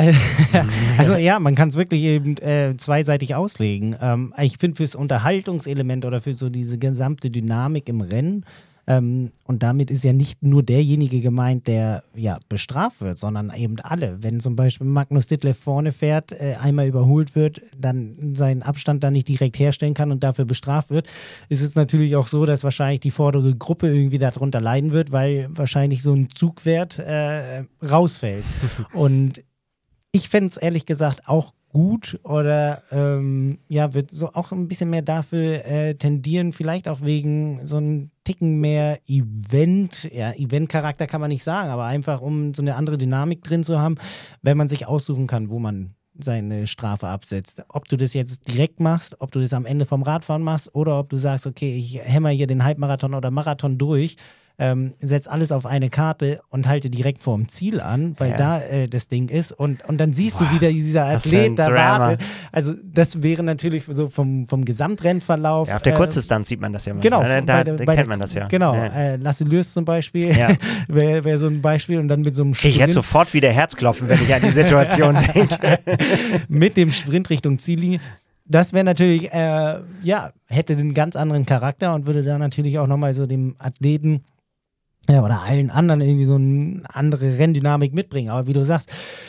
also ja, man kann es wirklich eben äh, zweiseitig auslegen. Ähm, ich finde, fürs Unterhaltungselement oder für so diese gesamte Dynamik im Rennen Ähm, und damit ist ja nicht nur derjenige gemeint, der ja bestraft wird, sondern eben alle. Wenn zum Beispiel Magnus Ditlev vorne fährt, äh, einmal überholt wird, dann seinen Abstand dann nicht direkt herstellen kann und dafür bestraft wird, ist es natürlich auch so, dass wahrscheinlich die vordere Gruppe irgendwie darunter leiden wird, weil wahrscheinlich so ein Zugwert äh, rausfällt. Und ich fände es ehrlich gesagt auch gut oder ähm, ja, wird so auch ein bisschen mehr dafür äh, tendieren, vielleicht auch wegen so einem Ticken mehr Event, ja, Event-Charakter kann man nicht sagen, aber einfach um so eine andere Dynamik drin zu haben, wenn man sich aussuchen kann, wo man seine Strafe absetzt. Ob du das jetzt direkt machst, ob du das am Ende vom Radfahren machst oder ob du sagst, okay, ich hämmer hier den Halbmarathon oder Marathon durch, Ähm, setz alles auf eine Karte und halte direkt vorm Ziel an, weil ja. da äh, das Ding ist und, und dann siehst Boah, du wieder dieser Athlet da wartet. Also das wäre natürlich so vom, vom Gesamtrennverlauf. Ja, auf der äh, Kurzdistanz sieht man das ja mal. Genau, da, da, da kennt der, man das ja. Genau, ja. äh, Lasse Lürs zum Beispiel ja. wäre wär so ein Beispiel und dann mit so einem Sprint. Ich hätte sofort wieder Herzklopfen, wenn ich an die Situation denke. Mit dem Sprint Richtung Ziellinie. Das wäre natürlich, äh, ja, hätte einen ganz anderen Charakter und würde da natürlich auch nochmal so dem Athleten ja, oder allen anderen irgendwie so eine andere Renndynamik mitbringen. Aber wie du sagst,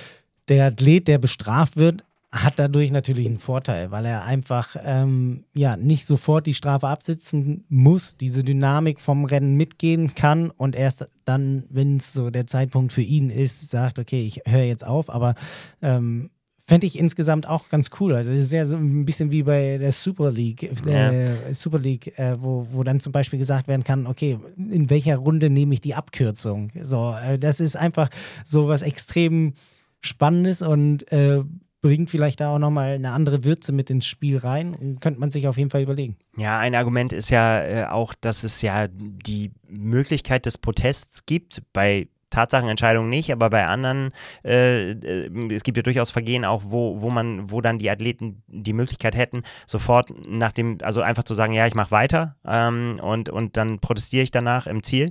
der Athlet, der bestraft wird, hat dadurch natürlich einen Vorteil, weil er einfach ähm, ja nicht sofort die Strafe absitzen muss, diese Dynamik vom Rennen mitgehen kann und erst dann, wenn es so der Zeitpunkt für ihn ist, sagt, okay, ich höre jetzt auf, aber ähm, fände ich insgesamt auch ganz cool. Also es ist ja so ein bisschen wie bei der Super League, ja. äh, Super League, äh, wo, wo dann zum Beispiel gesagt werden kann, okay, in welcher Runde nehme ich die Abkürzung? So, äh, das ist einfach so was extrem Spannendes und äh, bringt vielleicht da auch nochmal eine andere Würze mit ins Spiel rein und könnte man sich auf jeden Fall überlegen. Ja, ein Argument ist ja äh, auch, dass es ja die Möglichkeit des Protests gibt, bei Tatsachenentscheidungen nicht, aber bei anderen, äh, es gibt ja durchaus Vergehen auch, wo, wo man, wo dann die Athleten die Möglichkeit hätten, sofort nach dem, also einfach zu sagen, ja, ich mache weiter ähm, und, und dann protestiere ich danach im Ziel.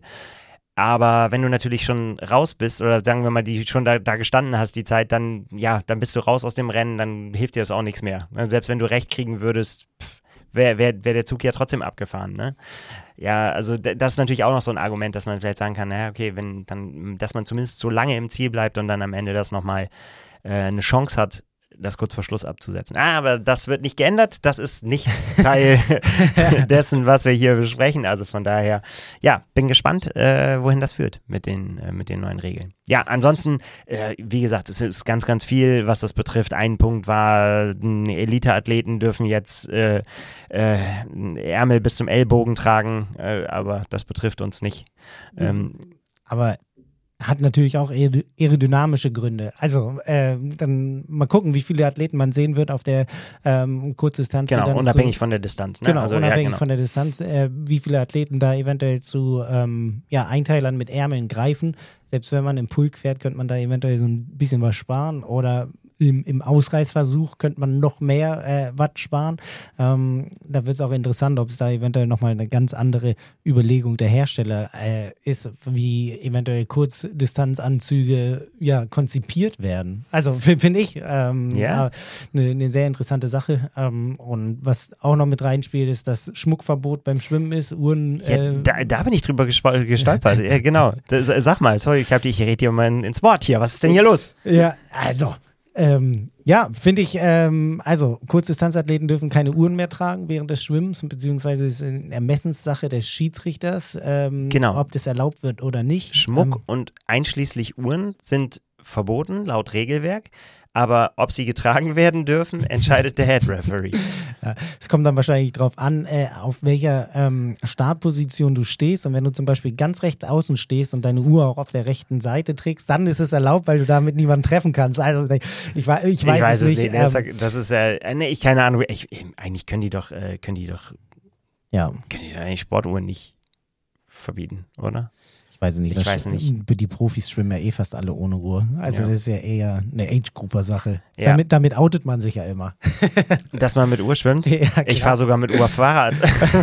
Aber wenn du natürlich schon raus bist oder sagen wir mal, die schon da, da gestanden hast, die Zeit, dann, ja, dann bist du raus aus dem Rennen, dann hilft dir das auch nichts mehr. Selbst wenn du Recht kriegen würdest, wäre wär, wär der Zug ja trotzdem abgefahren, ne? Ja, also das ist natürlich auch noch so ein Argument, dass man vielleicht sagen kann, naja, okay, wenn dann, dass man zumindest so lange im Ziel bleibt und dann am Ende das nochmal äh, eine Chance hat, das kurz vor Schluss abzusetzen. Ah, aber das wird nicht geändert, das ist nicht Teil dessen, was wir hier besprechen. Also von daher, ja, bin gespannt, äh, wohin das führt mit den, äh, mit den neuen Regeln. Ja, ansonsten, äh, wie gesagt, es ist ganz, ganz viel, was das betrifft. Ein Punkt war, Elite-Athleten dürfen jetzt äh, äh, Ärmel bis zum Ellbogen tragen, äh, aber das betrifft uns nicht. Ähm, aber hat natürlich auch aerodynamische Gründe. Also äh, dann mal gucken, wie viele Athleten man sehen wird auf der ähm, Kurzdistanz. Genau, dann unabhängig zu, von der Distanz. Ne? Genau, also, unabhängig ja, genau. von der Distanz, äh, wie viele Athleten da eventuell zu ähm, ja, Einteilern mit Ärmeln greifen. Selbst wenn man im Pulk fährt, könnte man da eventuell so ein bisschen was sparen oder Im, im Ausreißversuch könnte man noch mehr äh, Watt sparen. Ähm, da wird es auch interessant, ob es da eventuell nochmal eine ganz andere Überlegung der Hersteller äh, ist, wie eventuell Kurzdistanzanzüge ja, konzipiert werden. Also finde ich ähm, yeah. ja, eine, eine sehr interessante Sache. Ähm, und was auch noch mit reinspielt, ist, dass Schmuckverbot beim Schwimmen ist. Uhren. Ja, äh, da, da bin ich drüber gesp- gestolpert. Ja, genau. Das, sag mal, sorry, ich habe dich, ich rede hier mal ins Wort hier. Was ist denn hier los? Ja, also. Ähm, ja, finde ich, ähm, also Kurzdistanzathleten dürfen keine Uhren mehr tragen während des Schwimmens, beziehungsweise es ist eine Ermessenssache des Schiedsrichters, ähm, genau. ob das erlaubt wird oder nicht. Schmuck ähm, und einschließlich Uhren sind verboten, laut Regelwerk. Aber ob sie getragen werden dürfen, entscheidet der Head Referee. Ja, es kommt dann wahrscheinlich drauf an, äh, auf welcher ähm, Startposition du stehst. Und wenn du zum Beispiel ganz rechts außen stehst und deine Uhr auch auf der rechten Seite trägst, dann ist es erlaubt, weil du damit niemanden treffen kannst. Also ich, ich, weiß, ich weiß es nicht. nicht. Das, ähm, das ist ja, äh, nee, ich keine Ahnung. Ich, eigentlich können die doch, äh, können die doch, ja. können die doch eigentlich Sportuhren nicht verbieten, oder? Ich weiß nicht, ich das weiß nicht. Die Profis schwimmen ja eh fast alle ohne Uhr. Also ja. das ist ja eher eine Age-Grupper-Sache. Ja. Damit, damit outet man sich ja immer. Dass man mit Uhr schwimmt? Ja, ich fahre sogar mit Uhr Fahrrad.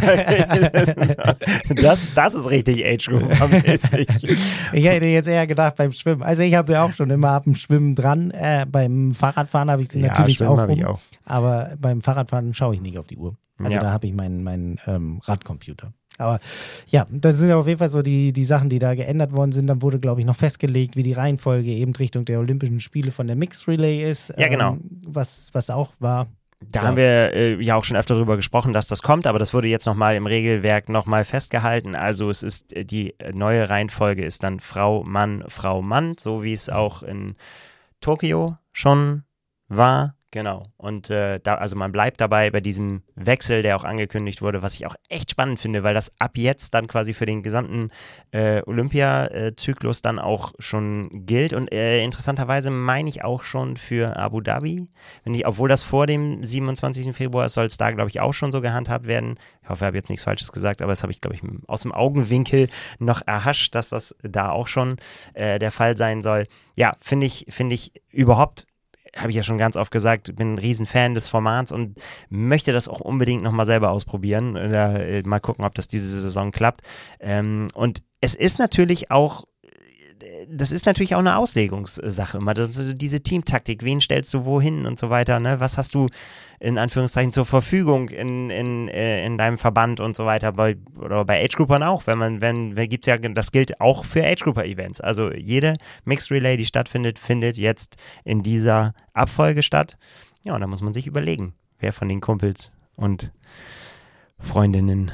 das, das ist richtig Age-Grupper-mäßig. Ich hätte jetzt eher gedacht beim Schwimmen. Also ich habe ja auch schon immer ab dem Schwimmen dran. Äh, beim Fahrradfahren habe ich sie ja, natürlich auch, um, ich auch. Aber beim Fahrradfahren schaue ich nicht auf die Uhr. Also ja. da habe ich meinen, meinen ähm, Radcomputer. Aber ja, das sind auf jeden Fall so die, die Sachen, die da geändert worden sind. Dann wurde, glaube ich, noch festgelegt, wie die Reihenfolge eben Richtung der Olympischen Spiele von der Mixed Relay ist. Ja, genau. Ähm, was, was auch war. Da ja. haben wir äh, ja auch schon öfter darüber gesprochen, dass das kommt, aber das wurde jetzt nochmal im Regelwerk nochmal festgehalten. Also es ist, die neue Reihenfolge ist dann Frau, Mann, Frau, Mann, so wie es auch in Tokio schon war. Genau. Und äh, da, also man bleibt dabei bei diesem Wechsel, der auch angekündigt wurde, was ich auch echt spannend finde, weil das ab jetzt dann quasi für den gesamten äh, Olympia-Zyklus dann auch schon gilt. Und äh, interessanterweise meine ich auch schon für Abu Dhabi. Wenn ich, obwohl das vor dem siebenundzwanzigsten Februar ist, soll es da, glaube ich, auch schon so gehandhabt werden. Ich hoffe, ich habe jetzt nichts Falsches gesagt, aber das habe ich, glaube ich, aus dem Augenwinkel noch erhascht, dass das da auch schon äh, der Fall sein soll. Ja, finde ich, finde ich überhaupt, habe ich ja schon ganz oft gesagt, bin ein Riesenfan des Formats und möchte das auch unbedingt nochmal selber ausprobieren oder äh, mal gucken, ob das diese Saison klappt. Ähm, und es ist natürlich auch, das ist natürlich auch eine Auslegungssache immer. Das ist diese Teamtaktik, wen stellst du wohin und so weiter, ne? Was hast du in Anführungszeichen zur Verfügung in, in, äh, in deinem Verband und so weiter, bei, oder bei Age-Groupern auch, wenn man, wenn, wenn gibt's ja, das gilt auch für Age-Grouper-Events. Also jede Mixed Relay, die stattfindet, findet jetzt in dieser Abfolge statt. Ja, und da muss man sich überlegen, wer von den Kumpels und Freundinnen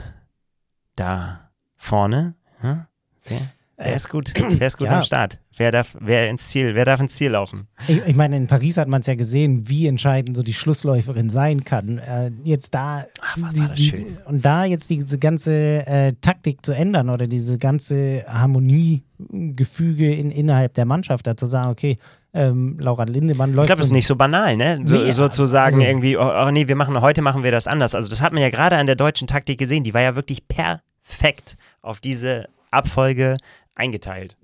da vorne, hm? wer, wer ist gut, wer ist gut ja. am Start? Wer darf, wer ins Ziel, wer darf ins Ziel laufen? Ich, ich meine, in Paris hat man es ja gesehen, wie entscheidend so die Schlussläuferin sein kann. Äh, jetzt da Ach, was die, war das die, schön. Und da jetzt diese ganze äh, Taktik zu ändern oder diese ganze Harmoniegefüge in, innerhalb der Mannschaft, da zu sagen, okay, ähm, Laura Lindemann läuft. Ich glaube, das ist nicht so banal, ne? So, Nee, sozusagen also, irgendwie, oh, oh nee, wir machen, heute machen wir das anders. Also das hat man ja gerade an der deutschen Taktik gesehen, die war ja wirklich perfekt auf diese Abfolge eingeteilt.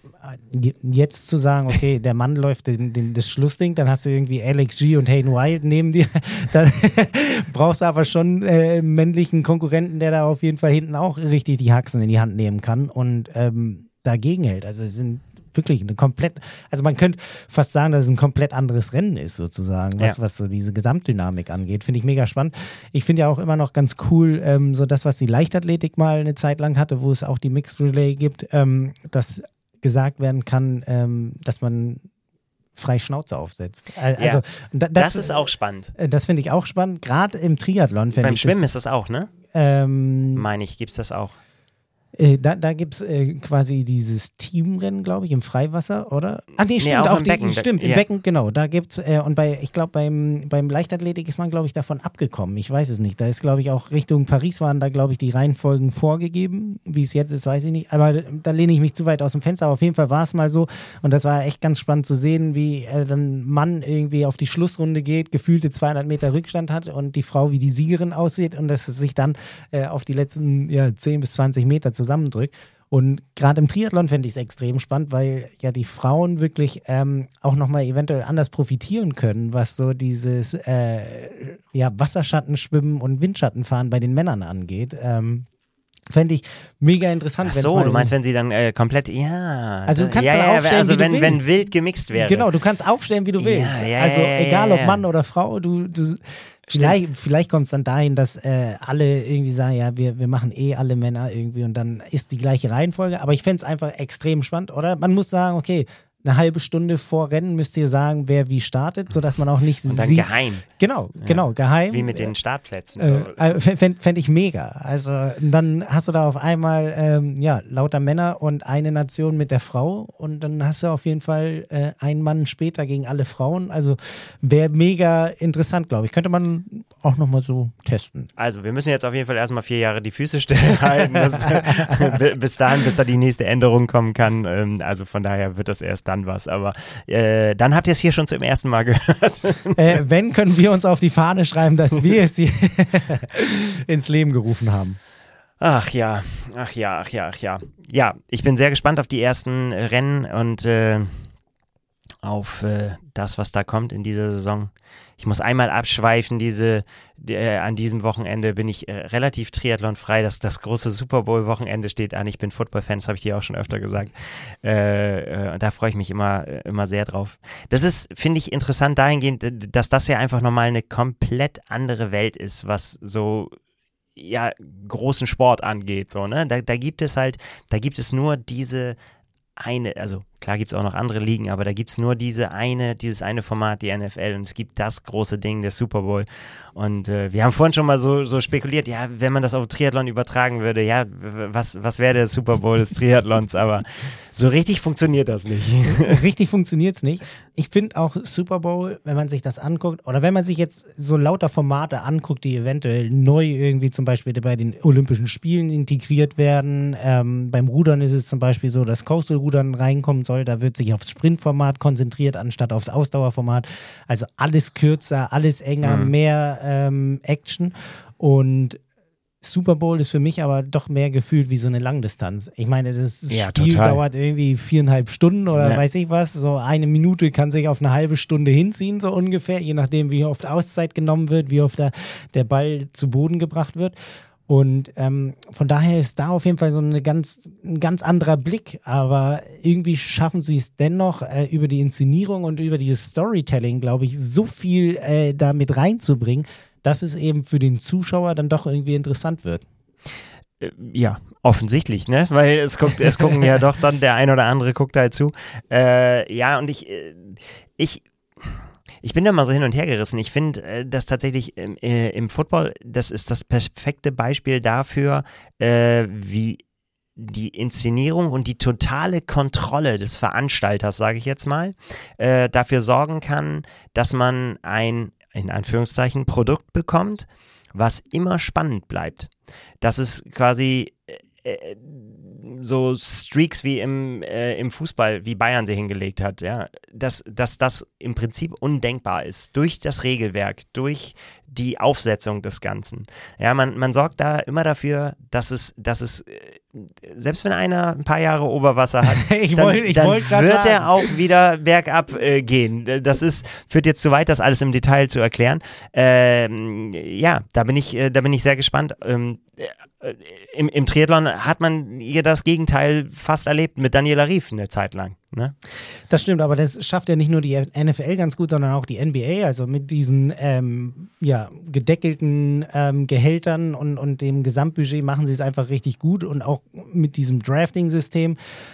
Jetzt zu sagen, okay, der Mann läuft den, den, das Schlussding, dann hast du irgendwie Alex G und Hayden Wild neben dir, dann brauchst du aber schon äh, einen männlichen Konkurrenten, der da auf jeden Fall hinten auch richtig die Haxen in die Hand nehmen kann und ähm, dagegen hält. Also es sind wirklich eine komplett, also man könnte fast sagen, dass es ein komplett anderes Rennen ist sozusagen, was, ja. was so diese Gesamtdynamik angeht. Finde ich mega spannend. Ich finde ja auch immer noch ganz cool, ähm, so das, was die Leichtathletik mal eine Zeit lang hatte, wo es auch die Mixed Relay gibt, ähm, dass gesagt werden kann, ähm, dass man frei Schnauze aufsetzt. Also, ja. da, das, das ist auch spannend. Das finde ich auch spannend, gerade im Triathlon. Beim ich Schwimmen das, ist das auch, ne? Ähm, Meine ich, gibt es das auch. Äh, da da gibt es äh, quasi dieses Teamrennen, glaube ich, im Freiwasser, oder? Ah, nee, stimmt, nee, auch, auch im die, Becken. stimmt, im ja. Becken, genau. Da gibt's, äh, und bei, ich glaube, beim, beim Leichtathletik ist man, glaube ich, davon abgekommen. Ich weiß es nicht. Da ist, glaube ich, auch Richtung Paris waren da, glaube ich, die Reihenfolgen vorgegeben. Wie es jetzt ist, weiß ich nicht. Aber da lehne ich mich zu weit aus dem Fenster. Aber auf jeden Fall war es mal so. Und das war echt ganz spannend zu sehen, wie äh, dann ein Mann irgendwie auf die Schlussrunde geht, gefühlte zweihundert Meter Rückstand hat und die Frau wie die Siegerin aussieht und dass es sich dann äh, auf die letzten ja, zehn bis zwanzig Meter zusammendrückt. Und gerade im Triathlon fände ich es extrem spannend, weil ja die Frauen wirklich ähm, auch nochmal eventuell anders profitieren können, was so dieses äh, ja, Wasserschattenschwimmen und Windschattenfahren bei den Männern angeht. Ähm, Fände ich mega interessant. Ach so, du meinst, wenn sie dann äh, komplett, ja. Also du kannst ja, dann ja, aufstellen, also wie wenn, du wenn willst. wild gemixt wäre. Genau, du kannst aufstellen, wie du willst. Ja, ja, also ja, egal ja, ob ja. Mann oder Frau, du, du vielleicht, vielleicht kommt es dann dahin, dass äh, alle irgendwie sagen, ja, wir, wir machen eh alle Männer irgendwie und dann ist die gleiche Reihenfolge. Aber ich fände es einfach extrem spannend, oder? Man muss sagen, okay, eine halbe Stunde vor Rennen müsst ihr sagen, wer wie startet, sodass man auch nicht Und dann sieht. geheim. Genau, Ja. genau, geheim. Wie mit den Startplätzen. Äh, so. äh, Fände fänd ich mega. Also dann hast du da auf einmal ähm, ja, lauter Männer und eine Nation mit der Frau und dann hast du auf jeden Fall äh, einen Mann später gegen alle Frauen. Also wäre mega interessant, glaube ich. Könnte man auch nochmal so testen. Also wir müssen jetzt auf jeden Fall erstmal vier Jahre die Füße stillhalten, bis, bis dahin, bis da die nächste Änderung kommen kann. Ähm, also von daher wird das erst dann was. Aber äh, dann habt ihr es hier schon zum ersten Mal gehört. Äh, wenn, können wir uns auf die Fahne schreiben, dass wir es hier ins Leben gerufen haben. Ach ja, ach ja, ach ja, ach ja. Ja, ich bin sehr gespannt auf die ersten Rennen und äh, auf äh, das, was da kommt in dieser Saison. Ich muss einmal abschweifen, diese, die, äh, an diesem Wochenende bin ich äh, relativ triathlonfrei. Das, das große Super Bowl-Wochenende steht an. Ich bin Football-Fan, das habe ich dir auch schon öfter gesagt. Äh, äh, da freue ich mich immer, äh, immer sehr drauf. Das ist, finde ich, interessant dahingehend, dass das ja einfach nochmal eine komplett andere Welt ist, was so ja, großen Sport angeht, so, ne? Da, da gibt es halt, da gibt es nur diese eine, also klar gibt es auch noch andere Ligen, aber da gibt es nur diese eine, dieses eine Format, die N F L, und es gibt das große Ding, der Super Bowl. Und äh, wir haben vorhin schon mal so, so spekuliert, ja, wenn man das auf Triathlon übertragen würde, ja, was, was wäre der Super Bowl des Triathlons, aber so richtig funktioniert das nicht. Richtig funktioniert es nicht. Ich finde auch Super Bowl, wenn man sich das anguckt, oder wenn man sich jetzt so lauter Formate anguckt, die eventuell neu irgendwie zum Beispiel bei den Olympischen Spielen integriert werden. Ähm, beim Rudern ist es zum Beispiel so, dass Coastal-Rudern reinkommen soll. Da wird sich aufs Sprintformat konzentriert, anstatt aufs Ausdauerformat. Also alles kürzer, alles enger, mhm. mehr ähm, Action. Und Super Bowl ist für mich aber doch mehr gefühlt wie so eine Langdistanz. Ich meine, das ja, Spiel total. dauert irgendwie viereinhalb Stunden oder ja. weiß ich was. So eine Minute kann sich auf eine halbe Stunde hinziehen, so ungefähr, je nachdem, wie oft Auszeit genommen wird, wie oft der, der Ball zu Boden gebracht wird. Und ähm, von daher ist da auf jeden Fall so eine ganz, ein ganz anderer Blick. Aber irgendwie schaffen sie es dennoch, äh, über die Inszenierung und über dieses Storytelling, glaube ich, so viel äh, da mit reinzubringen, dass es eben für den Zuschauer dann doch irgendwie interessant wird. Ja, offensichtlich, ne? Weil es guckt, es gucken ja doch dann, der ein oder andere guckt halt zu. Äh, ja, und ich, ich, ich bin da mal so hin und her gerissen. Ich finde, dass tatsächlich im, äh, im Football, das ist das perfekte Beispiel dafür, äh, wie die Inszenierung und die totale Kontrolle des Veranstalters, sage ich jetzt mal, äh, dafür sorgen kann, dass man ein, in Anführungszeichen, Produkt bekommt, was immer spannend bleibt. Das ist quasi äh, so Streaks wie im, äh, im Fußball, wie Bayern sie hingelegt hat, ja, dass, dass das im Prinzip undenkbar ist, durch das Regelwerk, durch die Aufsetzung des Ganzen. Ja, man, man sorgt da immer dafür, dass es, dass es selbst wenn einer ein paar Jahre Oberwasser hat, ich dann, wollt, ich dann wollt wird sagen. er auch wieder bergab äh, gehen. Das ist, führt jetzt zu weit, das alles im Detail zu erklären. Ähm, ja, da bin ich, äh, da bin ich sehr gespannt. Ähm, äh, im, Im Triathlon hat man hier das Gegenteil fast erlebt mit Daniela Rief eine Zeit lang. Ne? Das stimmt, aber das schafft ja nicht nur die N F L ganz gut, sondern auch die N B A, also mit diesen ähm, ja, gedeckelten ähm, Gehältern und, und dem Gesamtbudget machen sie es einfach richtig gut und auch mit diesem Drafting-System.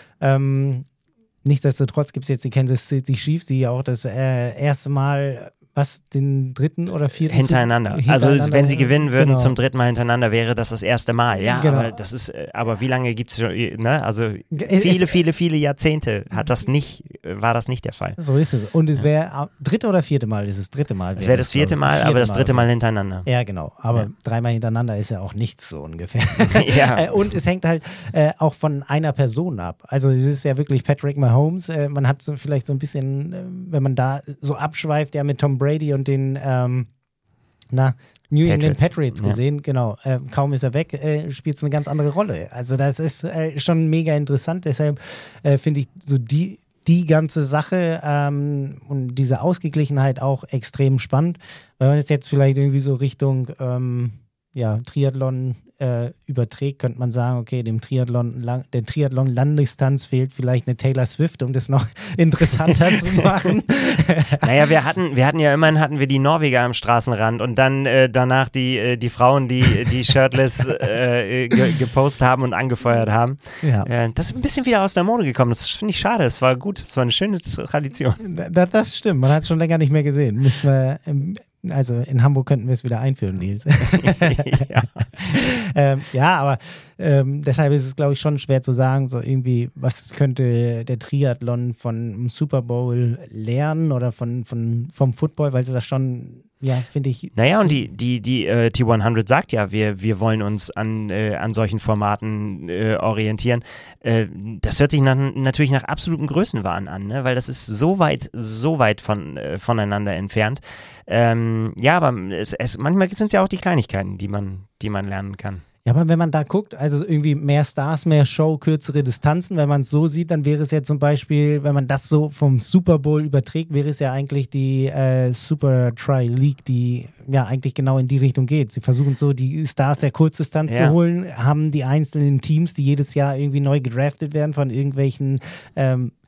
Ähm, nichtsdestotrotz gibt es jetzt die Kansas City Chiefs, die ja auch das äh, erste Mal was, den dritten oder vierten? Hintereinander. hintereinander. Also wenn sie gewinnen würden genau. zum dritten Mal hintereinander, wäre das das erste Mal. Ja, genau. aber das ist, aber wie lange gibt es schon, ne? Also viele, viele, viele Jahrzehnte hat das nicht, war das nicht der Fall. So ist es. Und es wäre, ja. dritte oder vierte Mal ist es, dritte Mal. Es wäre das vierte Mal, vierte aber das dritte Mal, Mal hintereinander. Ja, genau. Aber ja. dreimal hintereinander ist ja auch nichts so ungefähr. Ja. Und es hängt halt äh, auch von einer Person ab. Also es ist ja wirklich Patrick Mahomes. Äh, man hat so vielleicht so ein bisschen, äh, wenn man da so abschweift, ja mit Tom Brady und den ähm, na, New England Patriots gesehen, ja. genau. Äh, kaum ist er weg, äh, spielt es eine ganz andere Rolle. Also das ist äh, schon mega interessant. Deshalb äh, finde ich so die, die ganze Sache ähm, und diese Ausgeglichenheit auch extrem spannend. Wenn man es jetzt vielleicht irgendwie so Richtung ähm, ja, Triathlon äh, überträgt, könnte man sagen, okay, dem Triathlon, lang, der Triathlon-Langdistanz fehlt vielleicht eine Taylor Swift, um das noch interessanter zu machen. Naja, wir hatten, wir hatten ja immerhin hatten wir die Norweger am Straßenrand und dann äh, danach die, äh, die Frauen, die, die shirtless äh, ge- gepostet haben und angefeuert haben. Ja. Äh, das ist ein bisschen wieder aus der Mode gekommen. Das finde ich schade. Es war gut. Es war eine schöne Tradition. Das, das stimmt. Man hat es schon länger nicht mehr gesehen. Müssen wir ähm, Also in Hamburg könnten wir es wieder einführen, Nils. ja. ähm, ja, aber ähm, deshalb ist es, glaube ich, schon schwer zu sagen, so irgendwie, was könnte der Triathlon von Super Bowl lernen oder von, von, vom Football, weil sie das schon, ja, finde ich. Naja, und die, die, die äh, T hundert sagt ja, wir, wir wollen uns an, äh, an solchen Formaten äh, orientieren. Äh, das hört sich nach, natürlich nach absolutem Größenwahn an, ne? Weil das ist so weit, so weit von, äh, voneinander entfernt. Ähm, ja, aber es, es, manchmal sind es ja auch die Kleinigkeiten, die man, die man lernen kann. Ja, aber wenn man da guckt, also irgendwie mehr Stars, mehr Show, kürzere Distanzen, wenn man es so sieht, dann wäre es ja zum Beispiel, wenn man das so vom Super Bowl überträgt, wäre es ja eigentlich die äh, Super Tri League, die ja eigentlich genau in die Richtung geht. Sie versuchen so die Stars der Kurzdistanz ja. zu holen, haben die einzelnen Teams, die jedes Jahr irgendwie neu gedraftet werden von irgendwelchen ähm,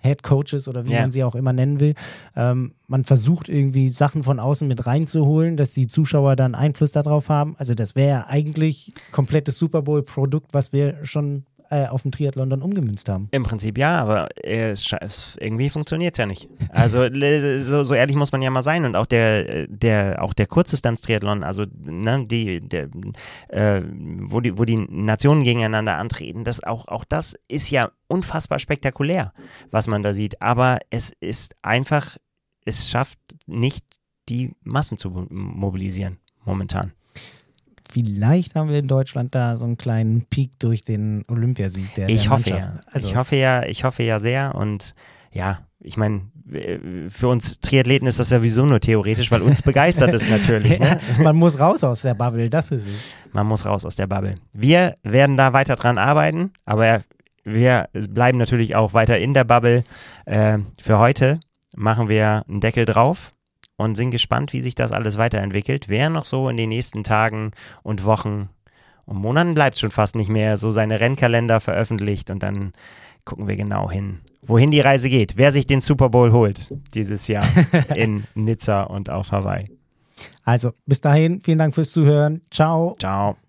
Head Coaches oder wie Ja. man sie auch immer nennen will. Ähm, man versucht irgendwie Sachen von außen mit reinzuholen, dass die Zuschauer dann Einfluss darauf haben. Also das wäre ja eigentlich komplettes Super Bowl-Produkt, was wir schon äh, auf dem Triathlon dann umgemünzt haben. Im Prinzip ja, aber äh, es, sche- es, irgendwie funktioniert es ja nicht. Also le- so, so ehrlich muss man ja mal sein und auch der, der, auch der Kurzdistanz-Triathlon, also ne, die, der, äh, wo die, wo die Nationen gegeneinander antreten, das auch, auch das ist ja unfassbar spektakulär, was man da sieht. Aber es ist einfach, es schafft nicht, die Massen zu mo- mobilisieren momentan. Vielleicht haben wir in Deutschland da so einen kleinen Peak durch den Olympiasieg der, Ich der hoffe Mannschaft. ja. Also, Ich hoffe ja, ich hoffe ja sehr und ja, ich meine, für uns Triathleten ist das ja sowieso nur theoretisch, weil uns begeistert es natürlich. Ne? man muss raus aus der Bubble, das ist es. Man muss raus aus der Bubble. Wir werden da weiter dran arbeiten, aber wir bleiben natürlich auch weiter in der Bubble. Äh, für heute machen wir einen Deckel drauf und sind gespannt, wie sich das alles weiterentwickelt. Wer noch so in den nächsten Tagen und Wochen und Monaten bleibt schon fast nicht mehr, so seine Rennkalender veröffentlicht und dann gucken wir genau hin, wohin die Reise geht. Wer sich den Super Bowl holt dieses Jahr in Nizza und auf Hawaii. Also bis dahin, vielen Dank fürs Zuhören. Ciao. Ciao.